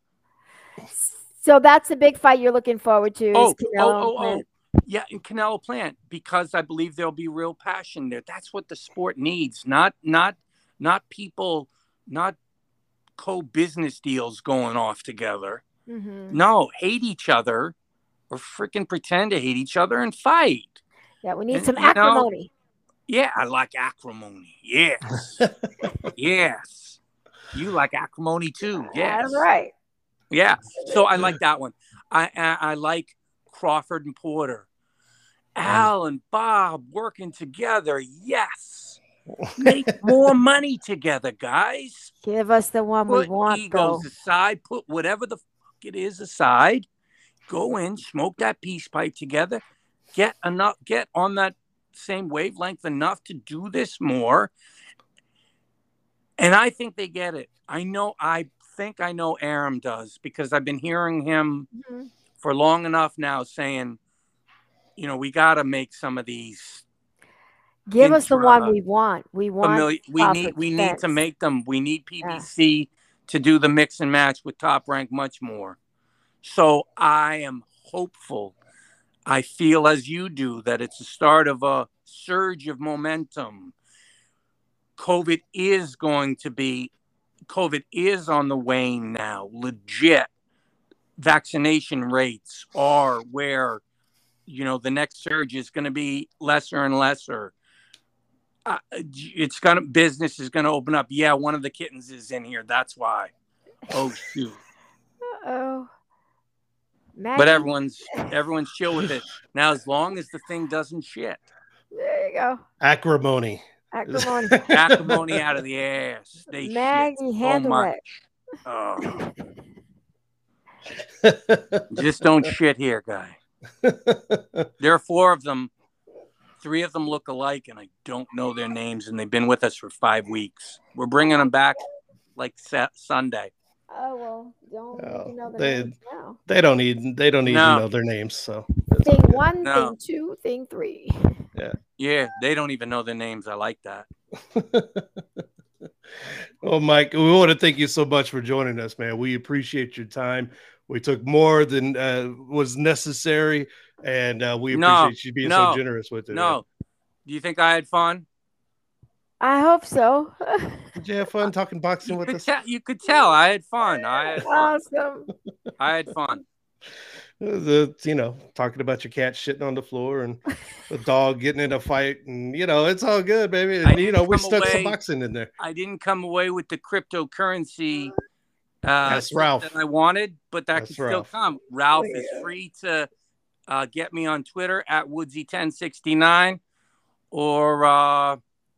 [SPEAKER 2] So that's the big fight you're looking forward to.
[SPEAKER 3] Oh,
[SPEAKER 2] is Canelo
[SPEAKER 3] oh,
[SPEAKER 2] and
[SPEAKER 3] oh, oh.
[SPEAKER 2] Plant.
[SPEAKER 3] Yeah, in Canelo Plant, because I believe there'll be real passion there. That's what the sport needs. Not not not people, not co-business deals going off together.
[SPEAKER 2] Mhm.
[SPEAKER 3] No, hate each other or freaking pretend to hate each other and fight.
[SPEAKER 2] Yeah, we need
[SPEAKER 3] And,
[SPEAKER 2] some
[SPEAKER 3] you know,
[SPEAKER 2] acrimony.
[SPEAKER 3] Yeah, I like acrimony. Yes. Yes. You like acrimony too. Yes.
[SPEAKER 2] That's right.
[SPEAKER 3] Yeah. So I like that one. I I, I like Crawford and Porter. Al and Bob working together. Yes. Make more money together, guys.
[SPEAKER 2] Give us the one we
[SPEAKER 3] Put
[SPEAKER 2] want,
[SPEAKER 3] egos
[SPEAKER 2] though.
[SPEAKER 3] aside. Put whatever the fuck it is aside. Go in, smoke that peace pipe together. Get enough. Get on that same wavelength enough to do this more. And I think they get it. I know. I think I know Aram does because I've been hearing him
[SPEAKER 2] Mhm.
[SPEAKER 3] for long enough now saying, you know, we got to make some of these.
[SPEAKER 2] Give us the
[SPEAKER 3] intra-
[SPEAKER 2] one we want. We want.
[SPEAKER 3] familiar. We
[SPEAKER 2] Crawford
[SPEAKER 3] need. We need to
[SPEAKER 2] Spence.
[SPEAKER 3] make them. We need P B C to do the mix and match with Top Rank much more. So I am hopeful. I feel as you do that it's the start of a surge of momentum. COVID is going to be COVID is on the wane now. Legit vaccination rates are where, you know, the next surge is going to be lesser and lesser. Uh, it's gonna business is gonna open up. Yeah, one of the kittens is in here. That's why. Oh shoot.
[SPEAKER 2] Oh.
[SPEAKER 3] But everyone's everyone's chill with it now, as long as the thing doesn't shit.
[SPEAKER 2] There you go.
[SPEAKER 1] Acrimony.
[SPEAKER 2] Acrimony.
[SPEAKER 3] Acrimony out of the ass. They
[SPEAKER 2] Maggie,
[SPEAKER 3] shit
[SPEAKER 2] handle
[SPEAKER 3] so much.
[SPEAKER 2] it.
[SPEAKER 3] Oh. Just don't shit here, guy. There are four of them. Three of them look alike, and I don't know their names, and they've been with us for five weeks. We're bringing them back like Sunday.
[SPEAKER 2] Oh well, don't
[SPEAKER 1] oh,
[SPEAKER 2] you know the
[SPEAKER 1] they,
[SPEAKER 2] names now.
[SPEAKER 1] They don't need. They don't need
[SPEAKER 3] no.
[SPEAKER 1] to know their names. So
[SPEAKER 2] thing one,
[SPEAKER 3] no.
[SPEAKER 2] thing two, thing three.
[SPEAKER 1] Yeah.
[SPEAKER 3] Yeah, they don't even know their names. I like that.
[SPEAKER 1] Well, Mike, we want to thank you so much for joining us, man. We appreciate your time. We took more than uh, was necessary, and uh, we
[SPEAKER 3] no,
[SPEAKER 1] appreciate you being
[SPEAKER 3] no,
[SPEAKER 1] so generous with it.
[SPEAKER 3] No, man. Do you think I had fun?
[SPEAKER 2] I hope so.
[SPEAKER 1] Did you have fun talking boxing
[SPEAKER 3] you
[SPEAKER 1] with
[SPEAKER 3] could
[SPEAKER 1] us?
[SPEAKER 3] Te- you could tell I had fun. I had fun.
[SPEAKER 2] Awesome.
[SPEAKER 3] I had fun.
[SPEAKER 1] The you know talking about your cat shitting on the floor and the dog getting in a fight, and you know it's all good, baby. And you know we stuck
[SPEAKER 3] away,
[SPEAKER 1] some boxing in there.
[SPEAKER 3] I didn't come away with the cryptocurrency.
[SPEAKER 1] Uh, That's Ralph.
[SPEAKER 3] That I wanted, but that
[SPEAKER 1] That's
[SPEAKER 3] can
[SPEAKER 1] Ralph.
[SPEAKER 3] still come. Ralph is free to uh, get me on Twitter at Woodsy ten sixty-nine, or uh,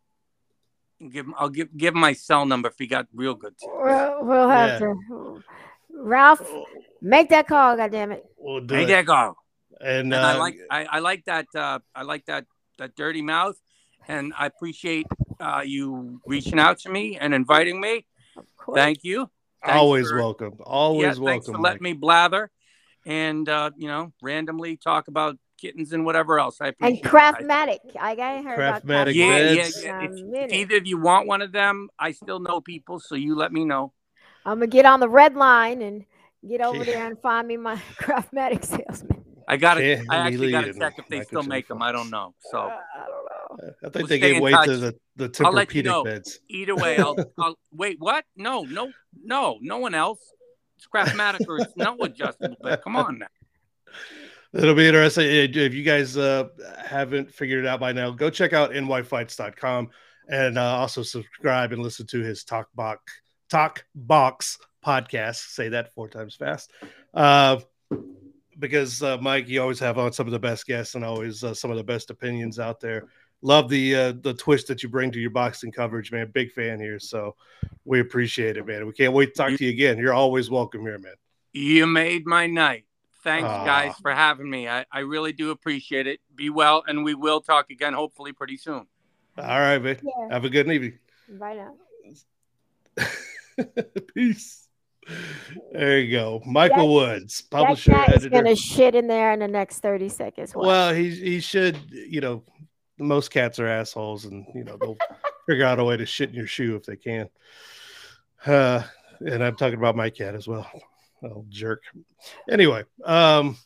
[SPEAKER 3] give I'll give give my cell number if he got real good.
[SPEAKER 2] We'll, we'll have yeah. to. Ralph, make that call. Goddamn it!
[SPEAKER 1] We'll do
[SPEAKER 3] make
[SPEAKER 1] it.
[SPEAKER 3] that call.
[SPEAKER 1] And,
[SPEAKER 3] and
[SPEAKER 1] uh,
[SPEAKER 3] I like I, I like that uh, I like that that dirty mouth, and I appreciate uh, you reaching out to me and inviting me. Thank you. Thanks
[SPEAKER 1] Always
[SPEAKER 3] for,
[SPEAKER 1] welcome. Always
[SPEAKER 3] yeah,
[SPEAKER 1] welcome.
[SPEAKER 3] Thanks for letting me blather and, uh, you know, randomly talk about kittens and whatever else. I appreciate
[SPEAKER 2] And Craftmatic. I got heard
[SPEAKER 1] Craftmatic
[SPEAKER 2] about
[SPEAKER 1] Craftmatic
[SPEAKER 3] yeah,
[SPEAKER 1] beds.
[SPEAKER 3] Yeah, yeah. If, if either of you want one of them, I still know people, so you let me know.
[SPEAKER 2] I'm going to get on the red line and get over yeah. there and find me my Craftmatic salesman.
[SPEAKER 3] I got to. I actually got to check if they still make them. I don't know. So
[SPEAKER 2] uh, I don't know.
[SPEAKER 1] I think we'll they gave way touch. to the the Tempur-Pedic you know. beds.
[SPEAKER 3] Either way, I'll, I'll wait. What? No, no, no, no one else. It's Craftmatic or it's no adjustable bed. Come on now.
[SPEAKER 1] It'll be interesting if you guys uh, haven't figured it out by now. Go check out N Y fights dot com and uh, also subscribe and listen to his Talk Box Talk Box podcast. Say that four times fast. Uh, Because uh, Mike, you always have on some of the best guests and always uh, some of the best opinions out there. Love the uh, the twist that you bring to your boxing coverage, man. Big fan here, so we appreciate it, man. We can't wait to talk
[SPEAKER 3] you,
[SPEAKER 1] to you again. You're always welcome here, man.
[SPEAKER 3] You made my night. Thanks, uh, guys, for having me. I, I really do appreciate it. Be well, and we will talk again, hopefully pretty soon.
[SPEAKER 1] All right, man. Yeah. Have a good evening.
[SPEAKER 2] Bye now.
[SPEAKER 1] Peace. There you go, Michael that, Woods, publisher,
[SPEAKER 2] that
[SPEAKER 1] editor.
[SPEAKER 2] Is gonna shit in there in the next thirty seconds.
[SPEAKER 1] What? Well, he he should. You know, most cats are assholes, and you know they'll figure out a way to shit in your shoe if they can. Uh, and I'm talking about my cat as well. Oh, jerk. Anyway, um,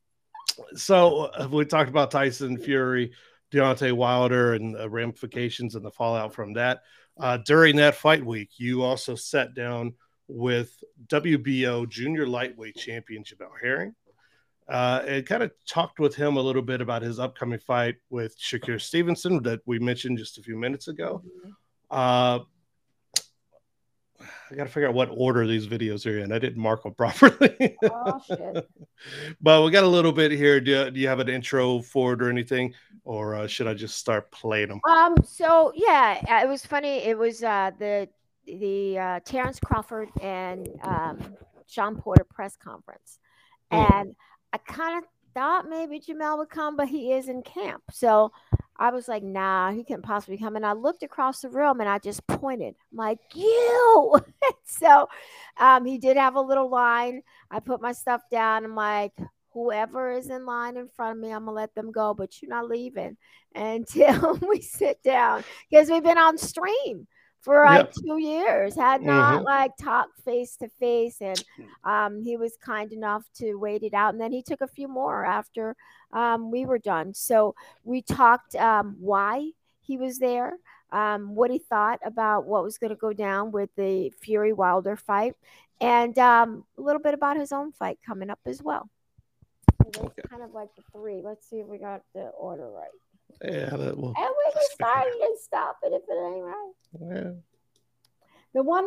[SPEAKER 1] so uh, we talked about Tyson Fury, Deontay Wilder, and the ramifications and the fallout from that. Uh, during that fight week, you also sat down with W B O Junior Lightweight Champion Jamel Herring, uh, and kind of talked with him a little bit about his upcoming fight with Shakur Stevenson that we mentioned just a few minutes ago. Mm-hmm. Uh, I got to figure out what order these videos are in. I didn't mark them properly.
[SPEAKER 2] Oh, shit.
[SPEAKER 1] But we got a little bit here. Do you, do you have an intro for it or anything? Or uh, should I just start playing them?
[SPEAKER 2] Um. So, yeah, it was funny. It was uh, the the uh, Terrence Crawford and um, Sean Porter press conference. Mm. And I kind of thought maybe Jamel would come, but he is in camp. So I was like, nah, he couldn't possibly come. And I looked across the room and I just pointed. I'm like, you. So um, he did have a little line. I put my stuff down. I'm like, whoever is in line in front of me, I'm going to let them go. But you're not leaving until we sit down. Because we've been on stream for like yep. two years, had not mm-hmm. like talked face to face. And um, he was kind enough to wait it out. And then he took a few more after um, we were done. So we talked um, why he was there. um, what he thought about what was going to go down with the Fury Wilder fight, and um, a little bit about his own fight coming up as well. So that's okay. Kind of like the three. Let's see if we got the order right.
[SPEAKER 1] Yeah, that will.
[SPEAKER 2] And we can start and stop it if it ain't right. Yeah. The one.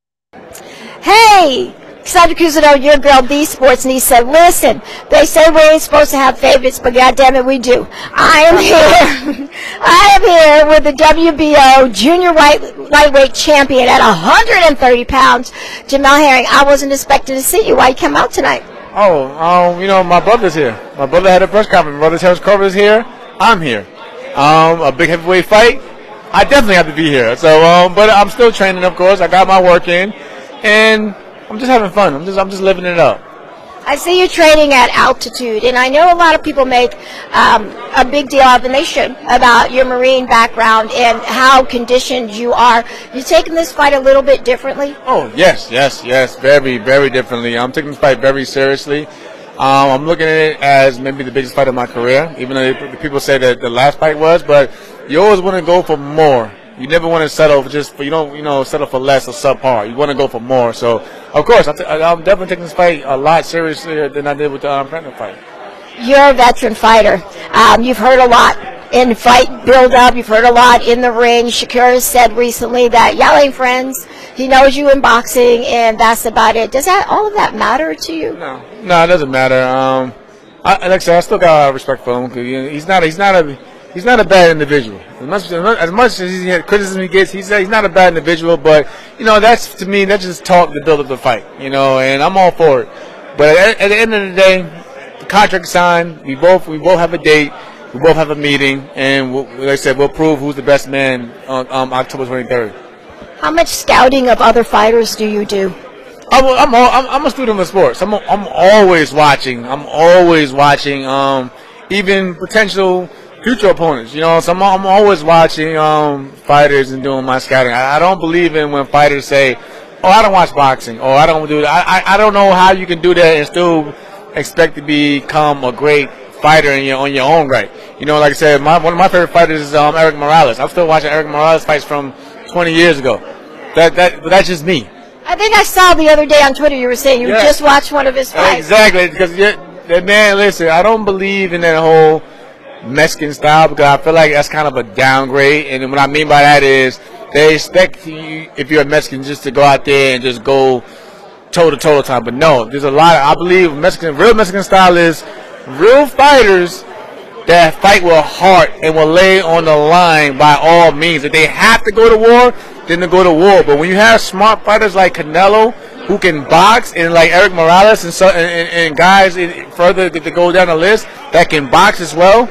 [SPEAKER 2] Hey, Sandra Cruzado, your girl B Sports, and he said, listen, they say we ain't supposed to have favorites, but goddamn it, we do. I am here. I am here with the W B O junior light, lightweight champion at one hundred thirty pounds, Jamel Herring. I wasn't expecting to see you. Why you come out tonight?
[SPEAKER 4] Oh, um, you know, my brother's here. My brother had a press conference. My brother Terrence Crawford is here. I'm here. Um, a big heavyweight fight. I definitely have to be here. So, um, but I'm still training, of course. I got my work in, and I'm just having fun. I'm just, I'm just living it up.
[SPEAKER 2] I see you training at altitude, and I know a lot of people make um, a big deal of, and they should, about your Marine background and how conditioned you are. You taking this fight a little bit differently?
[SPEAKER 4] Oh, yes, yes, yes, very, very differently. I'm taking this fight very seriously. Um, I'm looking at it as maybe the biggest fight of my career, even though the people say that the last fight was, but you always want to go for more. You never want to settle for just for, you don't, you know, settle for less or subpar. You want to go for more. So, of course, I t- I'm definitely taking this fight a lot seriously than I did with the um, Brandon fight.
[SPEAKER 2] You're a veteran fighter. Um, you've heard a lot in fight build-up. You've heard a lot in the ring. Shakur has said recently that y'all ain't friends. He knows you in boxing, and that's about it. Does that all of that matter to you?
[SPEAKER 4] No, no, it doesn't matter. Um, I, like I said, I still got respect for him because he's not, he's not a, he's not a bad individual. As much as much as he had criticism he gets, he's he's not a bad individual. But you know, that's to me, that's just talk to build up the fight. You know, and I'm all for it. But at, at the end of the day, the contract signed. We both we both have a date. We both have a meeting, and we'll, like I said, we'll prove who's the best man on um, October twenty-third.
[SPEAKER 2] How much scouting of other fighters do you do?
[SPEAKER 4] I'm a, I'm, a, I'm a student of sports. I'm a, I'm always watching. I'm always watching. Um, even potential future opponents. You know, so I'm, I'm always watching um fighters and doing my scouting. I, I don't believe in when fighters say, "Oh, I don't watch boxing," or "I don't do that." I, I I don't know how you can do that and still expect to become a great fighter in your on your own right. You know, like I said, my, one of my favorite fighters is um, Eric Morales. I'm still watching Eric Morales fights from twenty years ago. That that but that's just me.
[SPEAKER 2] I think I saw the other day on Twitter you were saying you yeah. just watched one of his fights.
[SPEAKER 4] Exactly, because that man, listen, I don't believe in that whole Mexican style because I feel like that's kind of a downgrade. And what I mean by that is they expect you, if you're a Mexican, just to go out there and just go toe to toe time. But no, there's a lot. Of, I believe Mexican, real Mexican style is real fighters that fight with heart and will lay on the line by all means. If they have to go to war, then they go to war. But when you have smart fighters like Canelo who can box, and like Eric Morales and so, and, and, and guys in, further to, to go down the list that can box as well,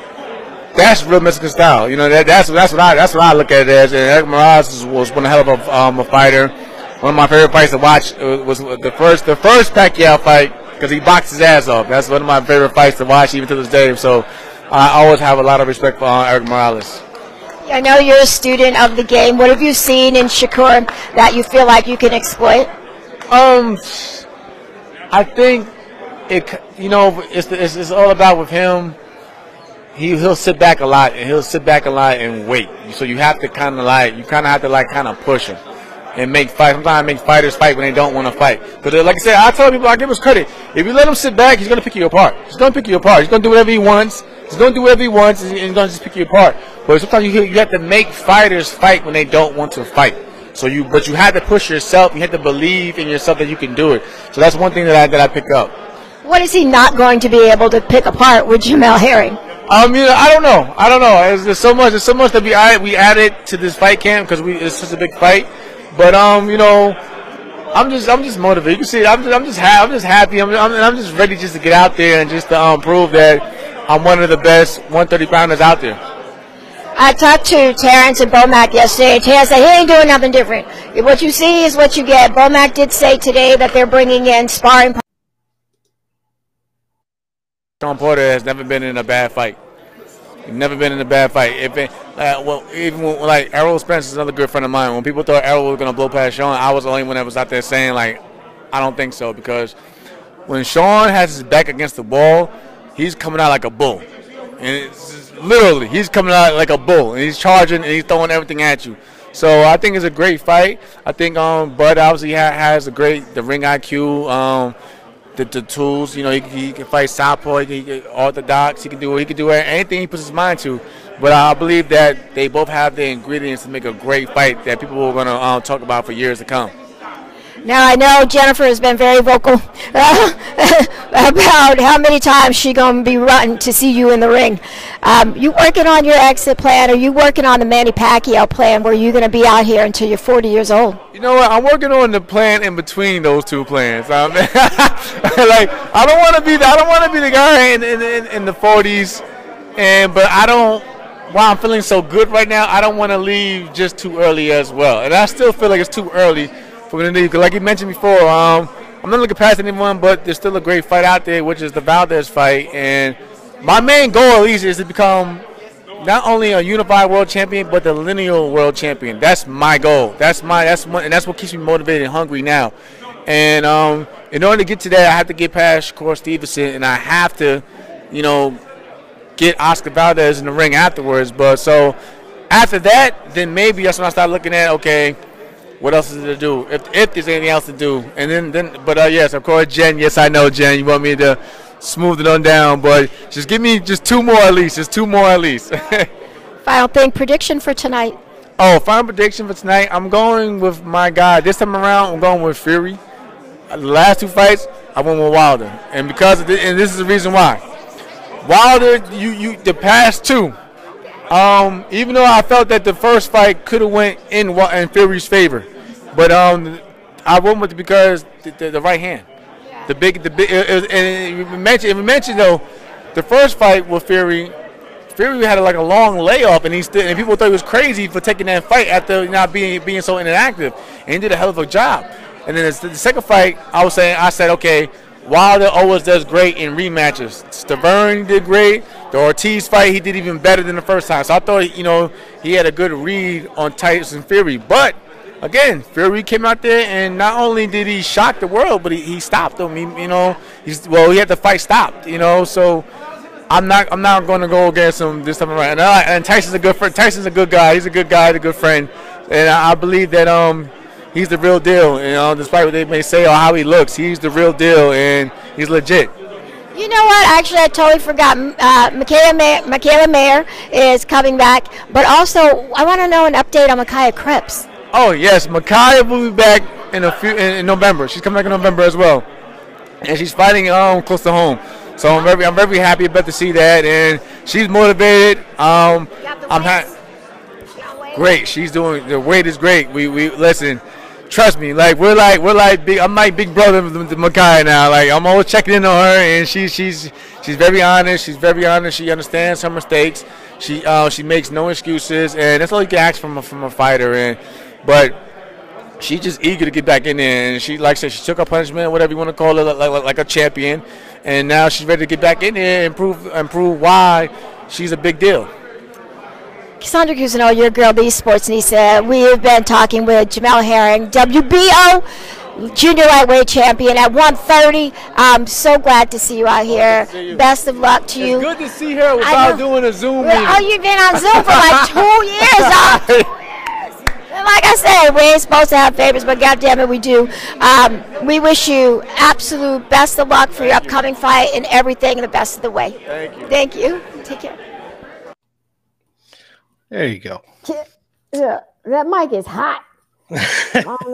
[SPEAKER 4] that's real Mexican style. You know, that, that's that's what I that's what I look at it as. And Eric Morales was one hell of a, um, a fighter. One of my favorite fights to watch was the first the first Pacquiao fight because he boxed his ass off. That's one of my favorite fights to watch even to this day. So I always have a lot of respect for uh, Eric Morales.
[SPEAKER 2] I know you're a student of the game. What have you seen in Shakur that you feel like you can exploit?
[SPEAKER 4] Um, I think it. You know, it's it's, it's all about with him. He he'll sit back a lot and he'll sit back a lot and wait. So you have to kind of like you kind of have to like kind of push him and make fight. Sometimes make fighters fight when they don't want to fight. Because like I said, I tell people I give him credit. If you let him sit back, he's gonna pick you apart. He's gonna pick you apart. He's gonna do whatever he wants. He's gonna do whatever he wants and he's gonna just pick you apart. But sometimes you you have to make fighters fight when they don't want to fight. So you, but you have to push yourself. You have to believe in yourself that you can do it. So that's one thing that I that I pick up.
[SPEAKER 2] What is he not going to be able to pick apart with Jamel Herring?
[SPEAKER 4] Um, you know, I don't know. I don't know. There's, there's so much. There's so much that we added, we added to this fight camp because we it's such a big fight. But um, you know, I'm just I'm just motivated. You can see, I'm just I'm just ha- I'm just happy. I'm I'm, I'm just ready just to get out there and just to um, prove that I'm one of the best one thirty pounders out there.
[SPEAKER 2] I talked to Terrence and Bomac yesterday. Terrence said he ain't doing nothing different. What you see is what you get. Bomac did say today that they're bringing in sparring.
[SPEAKER 4] Sean Porter has never been in a bad fight. He's never been in a bad fight. If it, uh, well, even when, like Errol Spence is another good friend of mine. When people thought Errol was gonna blow past Sean, I was the only one that was out there saying like, I don't think so, because when Sean has his back against the wall, he's coming out like a bull. and it's just, literally, he's coming out like a bull, and he's charging, and he's throwing everything at you. So I think it's a great fight. I think um, Bud obviously ha- has a great the ring I Q, um, the, the tools. You know, he, he can fight southpaw, he can get orthodox, he can do he can do anything he puts his mind to. But I believe that they both have the ingredients to make a great fight that people are going to um, talk about for years to come.
[SPEAKER 2] Now, I know Jennifer has been very vocal uh, about how many times she's going to be running to see you in the ring. Um, you working on your exit plan? Are you working on the Manny Pacquiao plan where you're going to be out here until you're forty years old?
[SPEAKER 4] You know what? I'm working on the plan in between those two plans. Um, like, I don't want to be the, I don't want to be the guy in, in, in, in the forties, and but I don't. While I'm feeling so good right now, I don't want to leave just too early as well. And I still feel like it's too early for me to leave. Because like you mentioned before, um, I'm not looking past anyone, but there's still a great fight out there, which is the Valdez fight. And my main goal, at least, is to become not only a unified world champion, but the lineal world champion. That's my goal. That's my that's one, and that's what keeps me motivated and hungry now. And um, in order to get to that, I have to get past Shakur Stevenson, and I have to, you know, get Oscar Valdez in the ring afterwards. But so after that, then maybe that's when I start looking at, okay, what else is there to do? If if there's anything else to do. And then, then but uh, yes, of course, Jen, yes, I know, Jen, you want me to smooth it on down, but just give me just two more at least, just two more at least.
[SPEAKER 2] Final thing, prediction for tonight.
[SPEAKER 4] Oh, final prediction for tonight, I'm going with my guy. This time around, I'm going with Fury. The last two fights, I went with Wilder. And because of this, and this is the reason why. Wilder, you, you the past two, um, even though I felt that the first fight could have went in in Fury's favor, but um, I went with it because the, the, the right hand, the big, the big, it, it, and we mentioned, we mentioned though, the first fight with Fury, Fury had like a long layoff, and he still, and people thought he was crazy for taking that fight after not being being so inactive, and he did a hell of a job. And then the, the second fight, I was saying, I said, okay. Wilder always does great in rematches. Stavern did great. The Ortiz fight, he did even better than the first time. So I thought, you know, he had a good read on Tyson Fury. But, again, Fury came out there, and not only did he shock the world, but he, he stopped him. He, you know, he's, well, he had the fight stopped, you know. So I'm not I'm not going to go against him this time around. And, I, and Tyson's a good friend. Tyson's a good guy. He's a good guy, a good friend. And I, I believe that um. he's the real deal, you know, despite what they may say or how he looks. He's the real deal, and he's legit.
[SPEAKER 2] You know what? Actually, I totally forgot. Uh, Michaela, May- Michaela Mayer is coming back, but also I want to know an update on Micaiah Cripps.
[SPEAKER 4] Oh, yes. Micaiah will be back in a few in, in November. She's coming back in November as well, and she's fighting um, close to home. So I'm very, I'm very happy about to see that, and she's motivated. Um, I'm happy. Great, she's doing the weight is great. We we listen. Trust me, like we're like we're like big. I'm like big brother to Micaiah now. Like I'm always checking in on her, and she she's she's very honest. She's very honest. She understands her mistakes. She uh she makes no excuses, and that's all you can ask from a, from a fighter. And but she's just eager to get back in there, and she like I said, she took her punishment, whatever you want to call it, like, like like a champion, and now she's ready to get back in there and prove and prove why she's a big deal.
[SPEAKER 2] Sandra Cousineau, your girl B Sports Nisa. We have been talking with Jamel Herring, W B O junior lightweight champion at one thirty. I'm so glad to see you out here. You. Best of luck to you.
[SPEAKER 4] It's good to see her without doing a Zoom meeting.
[SPEAKER 2] Oh, you've been on Zoom for like two years. Oh, two years. And like I said, we ain't supposed to have favorites, but goddamn it, we do. Um, we wish you absolute best of luck for your upcoming fight and everything in the best of the way.
[SPEAKER 4] Thank you.
[SPEAKER 2] Thank you. Take care.
[SPEAKER 1] There you go.
[SPEAKER 2] Yeah, that mic is hot. I don't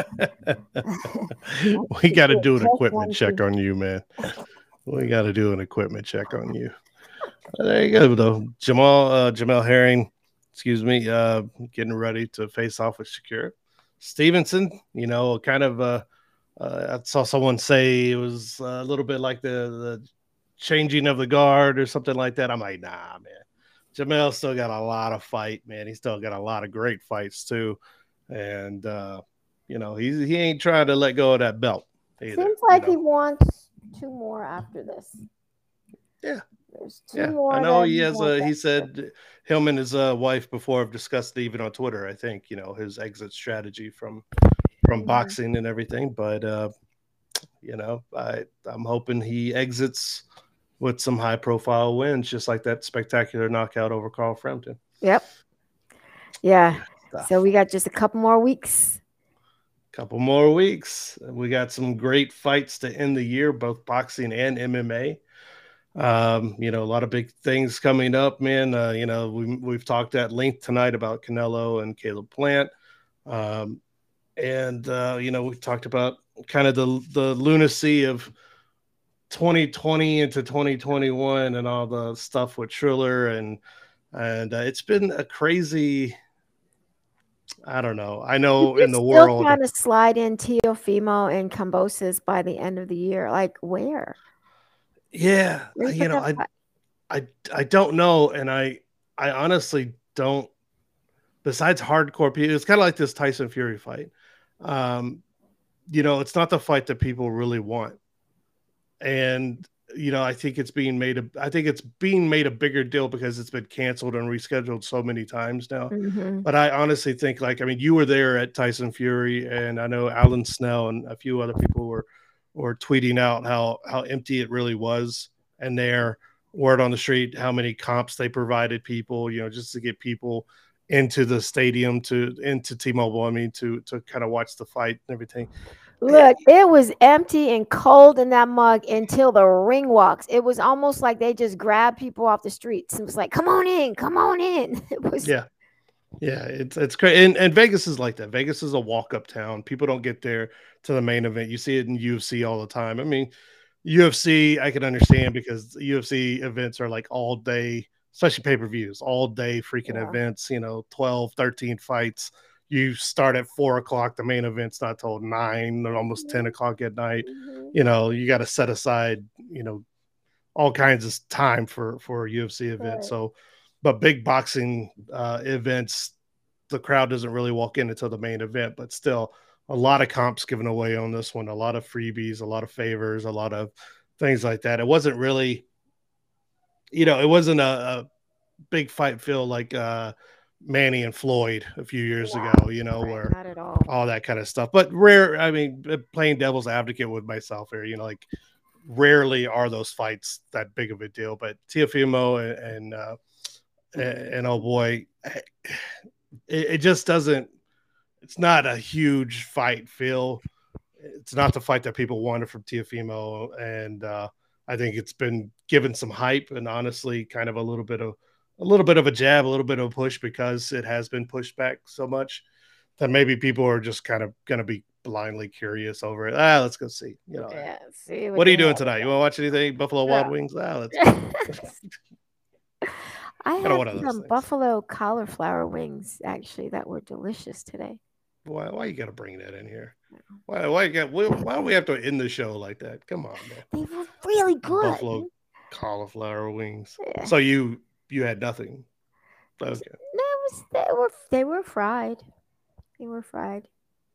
[SPEAKER 1] know. We got to do an equipment check on you, man. We got to do an equipment check on you. There you go, though. Jamal, uh, Jamel Herring, excuse me, uh, getting ready to face off with Shakur Stevenson. You know, kind of. Uh, uh, I saw someone say it was a little bit like the the changing of the guard or something like that. I'm like, nah, man. Jamel still got a lot of fight, man. He's still got a lot of great fights too, and uh, you know he's he ain't trying to let go of that belt either.
[SPEAKER 2] Seems like
[SPEAKER 1] you know?
[SPEAKER 2] He wants two more after this.
[SPEAKER 1] Yeah,
[SPEAKER 2] there's two
[SPEAKER 1] yeah.
[SPEAKER 2] more.
[SPEAKER 1] I know he has a. He said him and his uh, wife before have discussed it even on Twitter. I think you know his exit strategy from from mm-hmm. boxing and everything, but uh, you know I I'm hoping he exits with some high profile wins, just like that spectacular knockout over Carl Frampton.
[SPEAKER 2] Yep. Yeah. So we got just a couple more weeks.
[SPEAKER 1] Couple more weeks. We got some great fights to end the year, both boxing and M M A. Um, you know, a lot of big things coming up, man. Uh, you know, we, we've talked at length tonight about Canelo and Caleb Plant. Um, and, uh, you know, we've talked about kind of the, the lunacy of twenty twenty into twenty twenty-one and all the stuff with Triller. And, and uh, it's been a crazy, I don't know. I know in the
[SPEAKER 2] still
[SPEAKER 1] world.
[SPEAKER 2] Trying to slide in Teofimo and Kambosos by the end of the year. Like where?
[SPEAKER 1] Yeah, you know, I, I, I don't know, and I, I honestly don't. Besides hardcore people, it's kind of like this Tyson Fury fight. Um, you know, it's not the fight that people really want, and you know, I think it's being made a. I think it's being made a bigger deal because it's been canceled and rescheduled so many times now.
[SPEAKER 2] Mm-hmm.
[SPEAKER 1] But I honestly think, like, I mean, you were there at Tyson Fury, and I know Alan Snell and a few other people were. or tweeting out how how empty it really was, and their word on the street how many comps they provided people, you know, just to get people into the stadium, to into T-Mobile, I mean, to to kind of watch the fight and everything.
[SPEAKER 2] Look, it was empty and cold in that mug until the ring walks. It was almost like they just grabbed people off the streets and was like, come on in, come on in. It was
[SPEAKER 1] yeah Yeah, it's it's crazy, and, and Vegas is like that. Vegas is a walk-up town. People don't get there to the main event. You see it in U F C all the time. I mean, U F C I can understand because U F C events are like all day, especially pay-per-views, all day freaking yeah. events. You know, twelve, thirteen fights. You start at four o'clock. The main event's not till nine or almost ten o'clock at night. Mm-hmm. You know, you got to set aside, you know, all kinds of time for for a U F C event. Right. So. But big boxing uh, events, the crowd doesn't really walk in until the main event. But still, a lot of comps given away on this one, a lot of freebies, a lot of favors, a lot of things like that. It wasn't really, you know, it wasn't a, a big fight feel like uh, Manny and Floyd a few years yeah, ago, you know,
[SPEAKER 2] right,
[SPEAKER 1] where
[SPEAKER 2] not at all.
[SPEAKER 1] all that kind of stuff. But rare, I mean, playing devil's advocate with myself here, you know, like rarely are those fights that big of a deal. But Teofimo and, and uh, And, and oh boy, it, it just doesn't, it's not a huge fight, Phil. It's not the fight that people wanted from Teofimo. And uh, I think it's been given some hype and honestly kind of a little bit of a little bit of a jab, a little bit of a push because it has been pushed back so much that maybe people are just kind of going to be blindly curious over it. Ah, let's go see. You know,
[SPEAKER 2] yeah, see what,
[SPEAKER 1] what are you doing tonight? You want to watch anything? Buffalo Wild yeah. Wings? Ah, let's go.
[SPEAKER 2] I had some buffalo cauliflower wings actually that were delicious today.
[SPEAKER 1] Why? Why you got to bring that in here? Why? Why? You got, why do we have to end the show like that? Come on, man.
[SPEAKER 2] They were really good.
[SPEAKER 1] Buffalo cauliflower wings. Yeah. So you you had nothing. Okay.
[SPEAKER 2] No, it was they were they were fried. They were fried.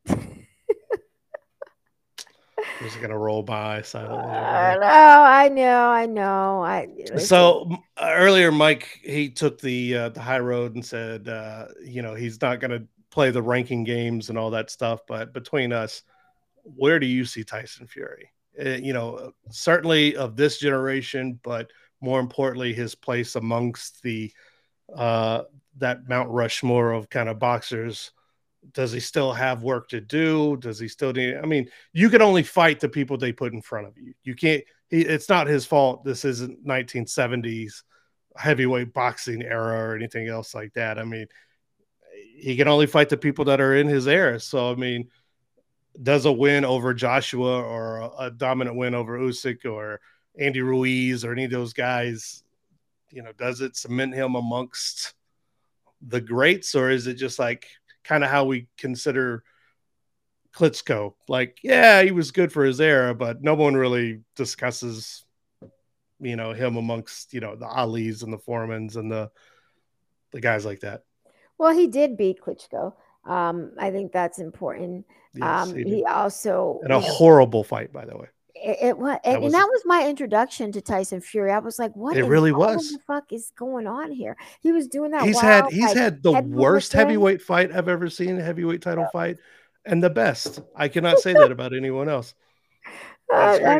[SPEAKER 1] Just gonna roll by silently.
[SPEAKER 2] I know, I know, I know. I
[SPEAKER 1] so uh, earlier, Mike he took the uh, the high road and said, uh, you know, he's not gonna play the ranking games and all that stuff. But between us, where do you see Tyson Fury? Uh, you know, certainly of this generation, but more importantly, his place amongst the uh, that Mount Rushmore of kind of boxers. Does he still have work to do? Does he still need? I mean, you can only fight the people they put in front of you. You can't. He, it's not his fault. This isn't nineteen seventies heavyweight boxing era or anything else like that. I mean, he can only fight the people that are in his era. So, I mean, does a win over Joshua or a, a dominant win over Usyk or Andy Ruiz or any of those guys, you know, does it cement him amongst the greats, or is it just like kind of how we consider Klitschko? Like, yeah, he was good for his era, but no one really discusses, you know, him amongst, you know, the Alis and the Foremans and the the guys like that.
[SPEAKER 2] Well, he did beat Klitschko. Um, I think that's important. Yes, um, he, he also
[SPEAKER 1] and a horrible know, fight, by the way.
[SPEAKER 2] It, it was, that and was, that was my introduction to Tyson Fury. I was like, "What?
[SPEAKER 1] It really was.
[SPEAKER 2] What the fuck is going on here?" He was doing that.
[SPEAKER 1] He's
[SPEAKER 2] wild,
[SPEAKER 1] had he's
[SPEAKER 2] like,
[SPEAKER 1] had the worst heavyweight fight I've ever seen, a heavyweight title yeah. fight, and the best. I cannot say that about anyone else. That's
[SPEAKER 2] uh,
[SPEAKER 1] crazy.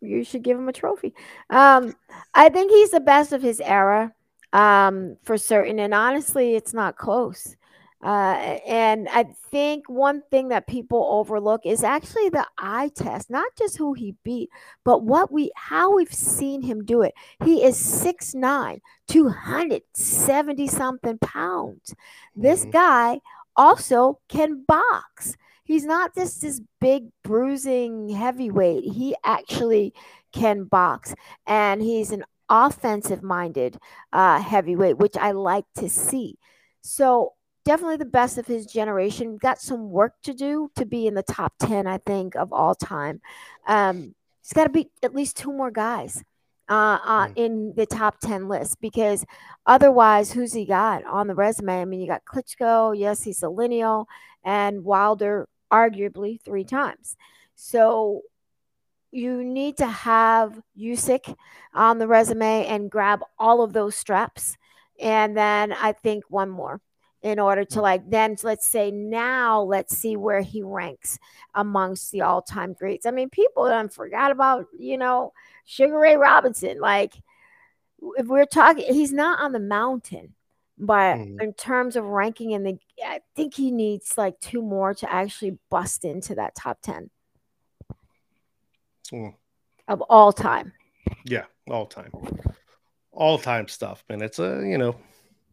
[SPEAKER 2] you should give him a trophy. Um, I think he's the best of his era, um, for certain. And honestly, it's not close. Uh, and I think one thing that people overlook is actually the eye test, not just who he beat, but what we how we've seen him do it. He is six nine, two hundred seventy something pounds. This
[SPEAKER 1] Mhm.
[SPEAKER 2] guy also can box. He's not just this big bruising heavyweight. He actually can box, and he's an offensive minded uh, heavyweight, which I like to see. So definitely the best of his generation. Got some work to do to be in the top ten, I think, of all time. Um, he's got to beat at least two more guys uh, uh,
[SPEAKER 1] Mm.
[SPEAKER 2] in the top ten list, because otherwise, who's he got on the resume? I mean, you got Klitschko. Yes, he's a lineal, and Wilder arguably three times. So you need to have Usyk on the resume and grab all of those straps. And then I think one more in order to, like, then let's say now let's see where he ranks amongst the all-time greats. I mean, people don't forgot about, you know, Sugar Ray Robinson. Like, if we're talking, he's not on the mountain, but
[SPEAKER 1] Mhm.
[SPEAKER 2] in terms of ranking in the, I think he needs like two more to actually bust into that top ten
[SPEAKER 1] Mm.
[SPEAKER 2] of all time.
[SPEAKER 1] Yeah, all time, all time stuff, man. It's a you know,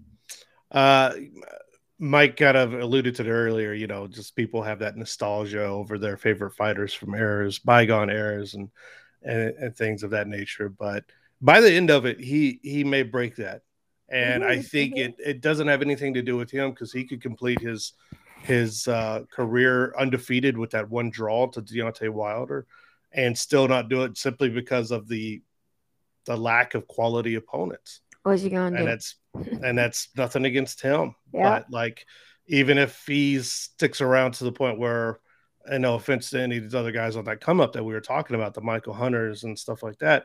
[SPEAKER 1] uh, Mike kind of alluded to it earlier. You know, just people have that nostalgia over their favorite fighters from eras, bygone eras, and and, and things of that nature. But by the end of it, he he may break that, and I
[SPEAKER 2] Mhm,
[SPEAKER 1] think
[SPEAKER 2] mhm.
[SPEAKER 1] it it doesn't have anything to do with him because he could complete his his uh, career undefeated with that one draw to Deontay Wilder, and still not do it simply because of the the lack of quality opponents.
[SPEAKER 2] What's he gonna
[SPEAKER 1] And
[SPEAKER 2] do?
[SPEAKER 1] that's and that's nothing against him,
[SPEAKER 2] Yeah.
[SPEAKER 1] but like even if he sticks around to the point where, and no offense to any of these other guys on that come up that we were talking about, the Michael Hunters and stuff like that,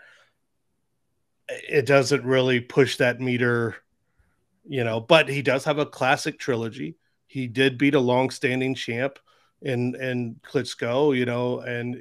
[SPEAKER 1] it doesn't really push that meter, you know. But he does have a classic trilogy. He did beat a long-standing champ in in Klitschko, you know, and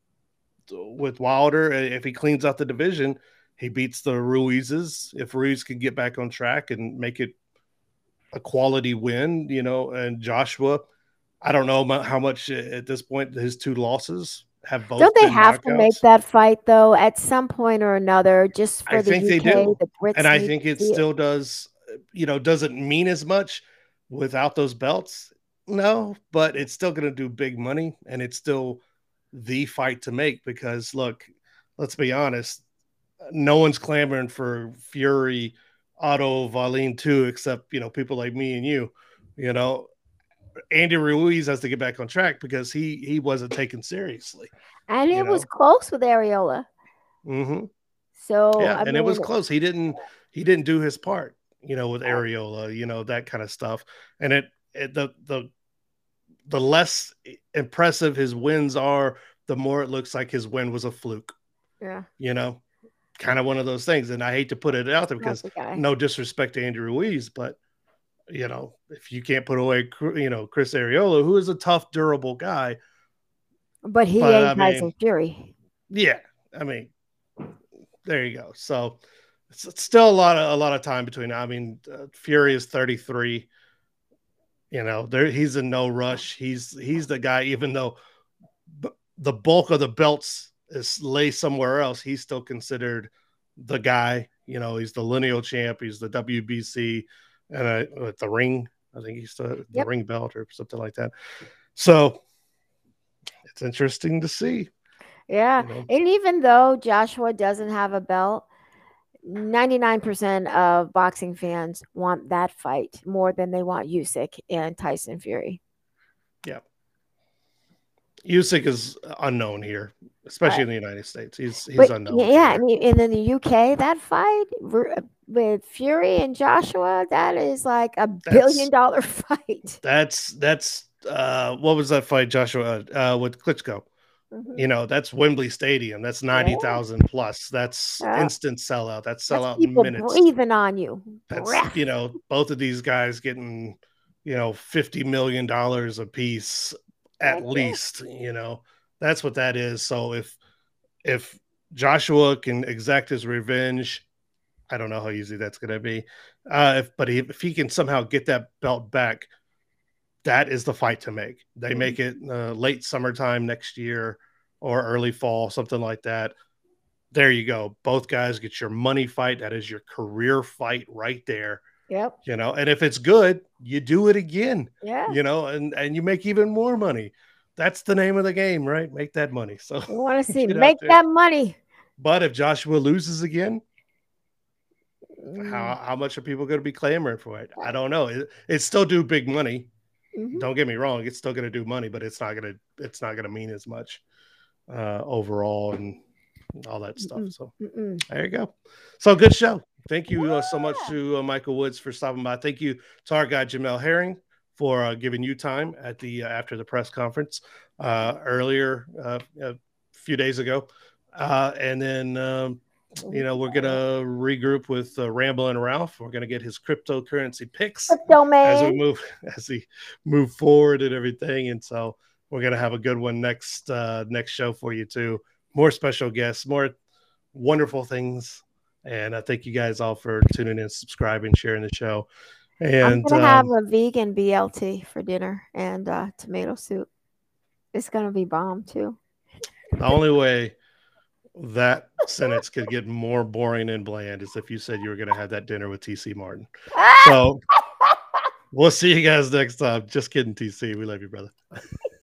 [SPEAKER 1] with Wilder, if he cleans out the division, he beats the Ruizes. If Ruiz can get back on track and make it a quality win, you know, and Joshua, I don't know how much at this point his two losses have
[SPEAKER 2] Don't
[SPEAKER 1] both
[SPEAKER 2] they
[SPEAKER 1] been
[SPEAKER 2] have to make
[SPEAKER 1] knockouts.
[SPEAKER 2] that fight though at some point or another, just
[SPEAKER 1] I
[SPEAKER 2] for the
[SPEAKER 1] think they
[SPEAKER 2] U K?
[SPEAKER 1] do.
[SPEAKER 2] The
[SPEAKER 1] And
[SPEAKER 2] Brits
[SPEAKER 1] I
[SPEAKER 2] need
[SPEAKER 1] think
[SPEAKER 2] to
[SPEAKER 1] it
[SPEAKER 2] see it.
[SPEAKER 1] still does, you know, doesn't mean as much without those belts. No, but it's still going to do big money and it's still the fight to make because look, let's be honest, no one's clamoring for Fury Otto Valine two except, you know, people like me and you, you know. Andy Ruiz has to get back on track because he he wasn't taken seriously,
[SPEAKER 2] And
[SPEAKER 1] you
[SPEAKER 2] it was
[SPEAKER 1] know.
[SPEAKER 2] close with Areola.
[SPEAKER 1] Hmm.
[SPEAKER 2] So
[SPEAKER 1] Yeah,
[SPEAKER 2] I
[SPEAKER 1] and it was
[SPEAKER 2] mean,
[SPEAKER 1] close. He didn't he didn't do his part, you know, with Areola, you know, that kind of stuff. And it, it the the the less impressive his wins are, the more it looks like his win was a fluke,
[SPEAKER 2] yeah,
[SPEAKER 1] you know, kind of one of those things. And I hate to put it out there
[SPEAKER 2] not
[SPEAKER 1] because
[SPEAKER 2] the guy.
[SPEAKER 1] no disrespect to Andy Ruiz, but you know, if you can't put away, you know, Chris Areola, who is a tough, durable guy,
[SPEAKER 2] But he
[SPEAKER 1] but I
[SPEAKER 2] ain't Tyson
[SPEAKER 1] mean,
[SPEAKER 2] Fury.
[SPEAKER 1] yeah, I mean, there you go. So it's, it's still a lot of a lot of time between. I mean, uh, Fury is thirty-three. You know, there he's in no rush. He's he's the guy. Even though b- the bulk of the belts is lay somewhere else, he's still considered the guy. You know, he's the lineal champ. He's the W B C and uh, with the ring. I think he's the, the
[SPEAKER 2] Yep.
[SPEAKER 1] ring belt or something like that. So it's interesting to see.
[SPEAKER 2] Yeah.
[SPEAKER 1] You know,
[SPEAKER 2] And even though Joshua doesn't have a belt, ninety-nine percent of boxing fans want that fight more than they want Usyk and Tyson Fury.
[SPEAKER 1] yeah. Usyk is unknown here, especially
[SPEAKER 2] Right.
[SPEAKER 1] in the United States. He's he's
[SPEAKER 2] But
[SPEAKER 1] unknown
[SPEAKER 2] yeah,
[SPEAKER 1] here.
[SPEAKER 2] and, y- and in the U K, that fight r- with Fury and Joshua, that is like a billion
[SPEAKER 1] That's
[SPEAKER 2] dollar fight.
[SPEAKER 1] that's that's uh what was that fight, Joshua, uh with Klitschko?
[SPEAKER 2] Mhm.
[SPEAKER 1] You know, that's Wembley Stadium. That's ninety
[SPEAKER 2] Yeah,
[SPEAKER 1] thousand plus. That's
[SPEAKER 2] yeah.
[SPEAKER 1] instant sellout. That's
[SPEAKER 2] That's
[SPEAKER 1] sellout in
[SPEAKER 2] people
[SPEAKER 1] minutes.
[SPEAKER 2] breathing on you.
[SPEAKER 1] That's,
[SPEAKER 2] Breath.
[SPEAKER 1] you know, both of these guys getting, you know, fifty million dollars a piece at
[SPEAKER 2] Heck yeah.
[SPEAKER 1] least, you know. That's what that is. So if if Joshua can exact his revenge. I don't know how easy that's going to be. Uh, if, but he, if he can somehow get that belt back, that is the fight to make. They
[SPEAKER 2] Mm-hmm.
[SPEAKER 1] make it uh, late summertime next year or early fall, something like that. There you go. Both guys get your money fight. That is your career fight right there.
[SPEAKER 2] Yep.
[SPEAKER 1] You know, and if it's good, you do it again.
[SPEAKER 2] Yeah.
[SPEAKER 1] You know, and, and you make even more money. That's the name of the game, right? Make that money. So
[SPEAKER 2] We want to see
[SPEAKER 1] get out
[SPEAKER 2] make
[SPEAKER 1] there.
[SPEAKER 2] that money.
[SPEAKER 1] But if Joshua loses again,
[SPEAKER 2] Mm.
[SPEAKER 1] how how much are people going to be clamoring for it? I don't know. It, it still do big money.
[SPEAKER 2] Mhm.
[SPEAKER 1] Don't get me wrong; it's still going to do money, but it's not going to it's not going to mean as much uh, overall and all that stuff.
[SPEAKER 2] Mm-mm.
[SPEAKER 1] So
[SPEAKER 2] Mm-mm.
[SPEAKER 1] there you go. So good show. Thank you uh, so much to uh, Michael Woods for stopping by. Thank you to our guy Jamel Herring for uh, giving you time at the uh, after the press conference uh, earlier uh, a few days ago, uh, and then. Um, You know, we're gonna regroup with uh, Ramble and Ralph. We're gonna get his cryptocurrency picks
[SPEAKER 2] Crypto
[SPEAKER 1] as we
[SPEAKER 2] man.
[SPEAKER 1] move as we move forward and everything. And so we're gonna have a good one next uh, next show for you too. More special guests, more wonderful things. And I thank you guys all for tuning in, subscribing, sharing the show.
[SPEAKER 2] I'm
[SPEAKER 1] And
[SPEAKER 2] gonna have
[SPEAKER 1] um,
[SPEAKER 2] a vegan B L T for dinner and uh, tomato soup. It's gonna be bomb too.
[SPEAKER 1] the only way that sentence could get more boring and bland is if you said you were gonna have that dinner with T C Martin. So we'll see you guys next time. Just kidding, T C. We love you, brother.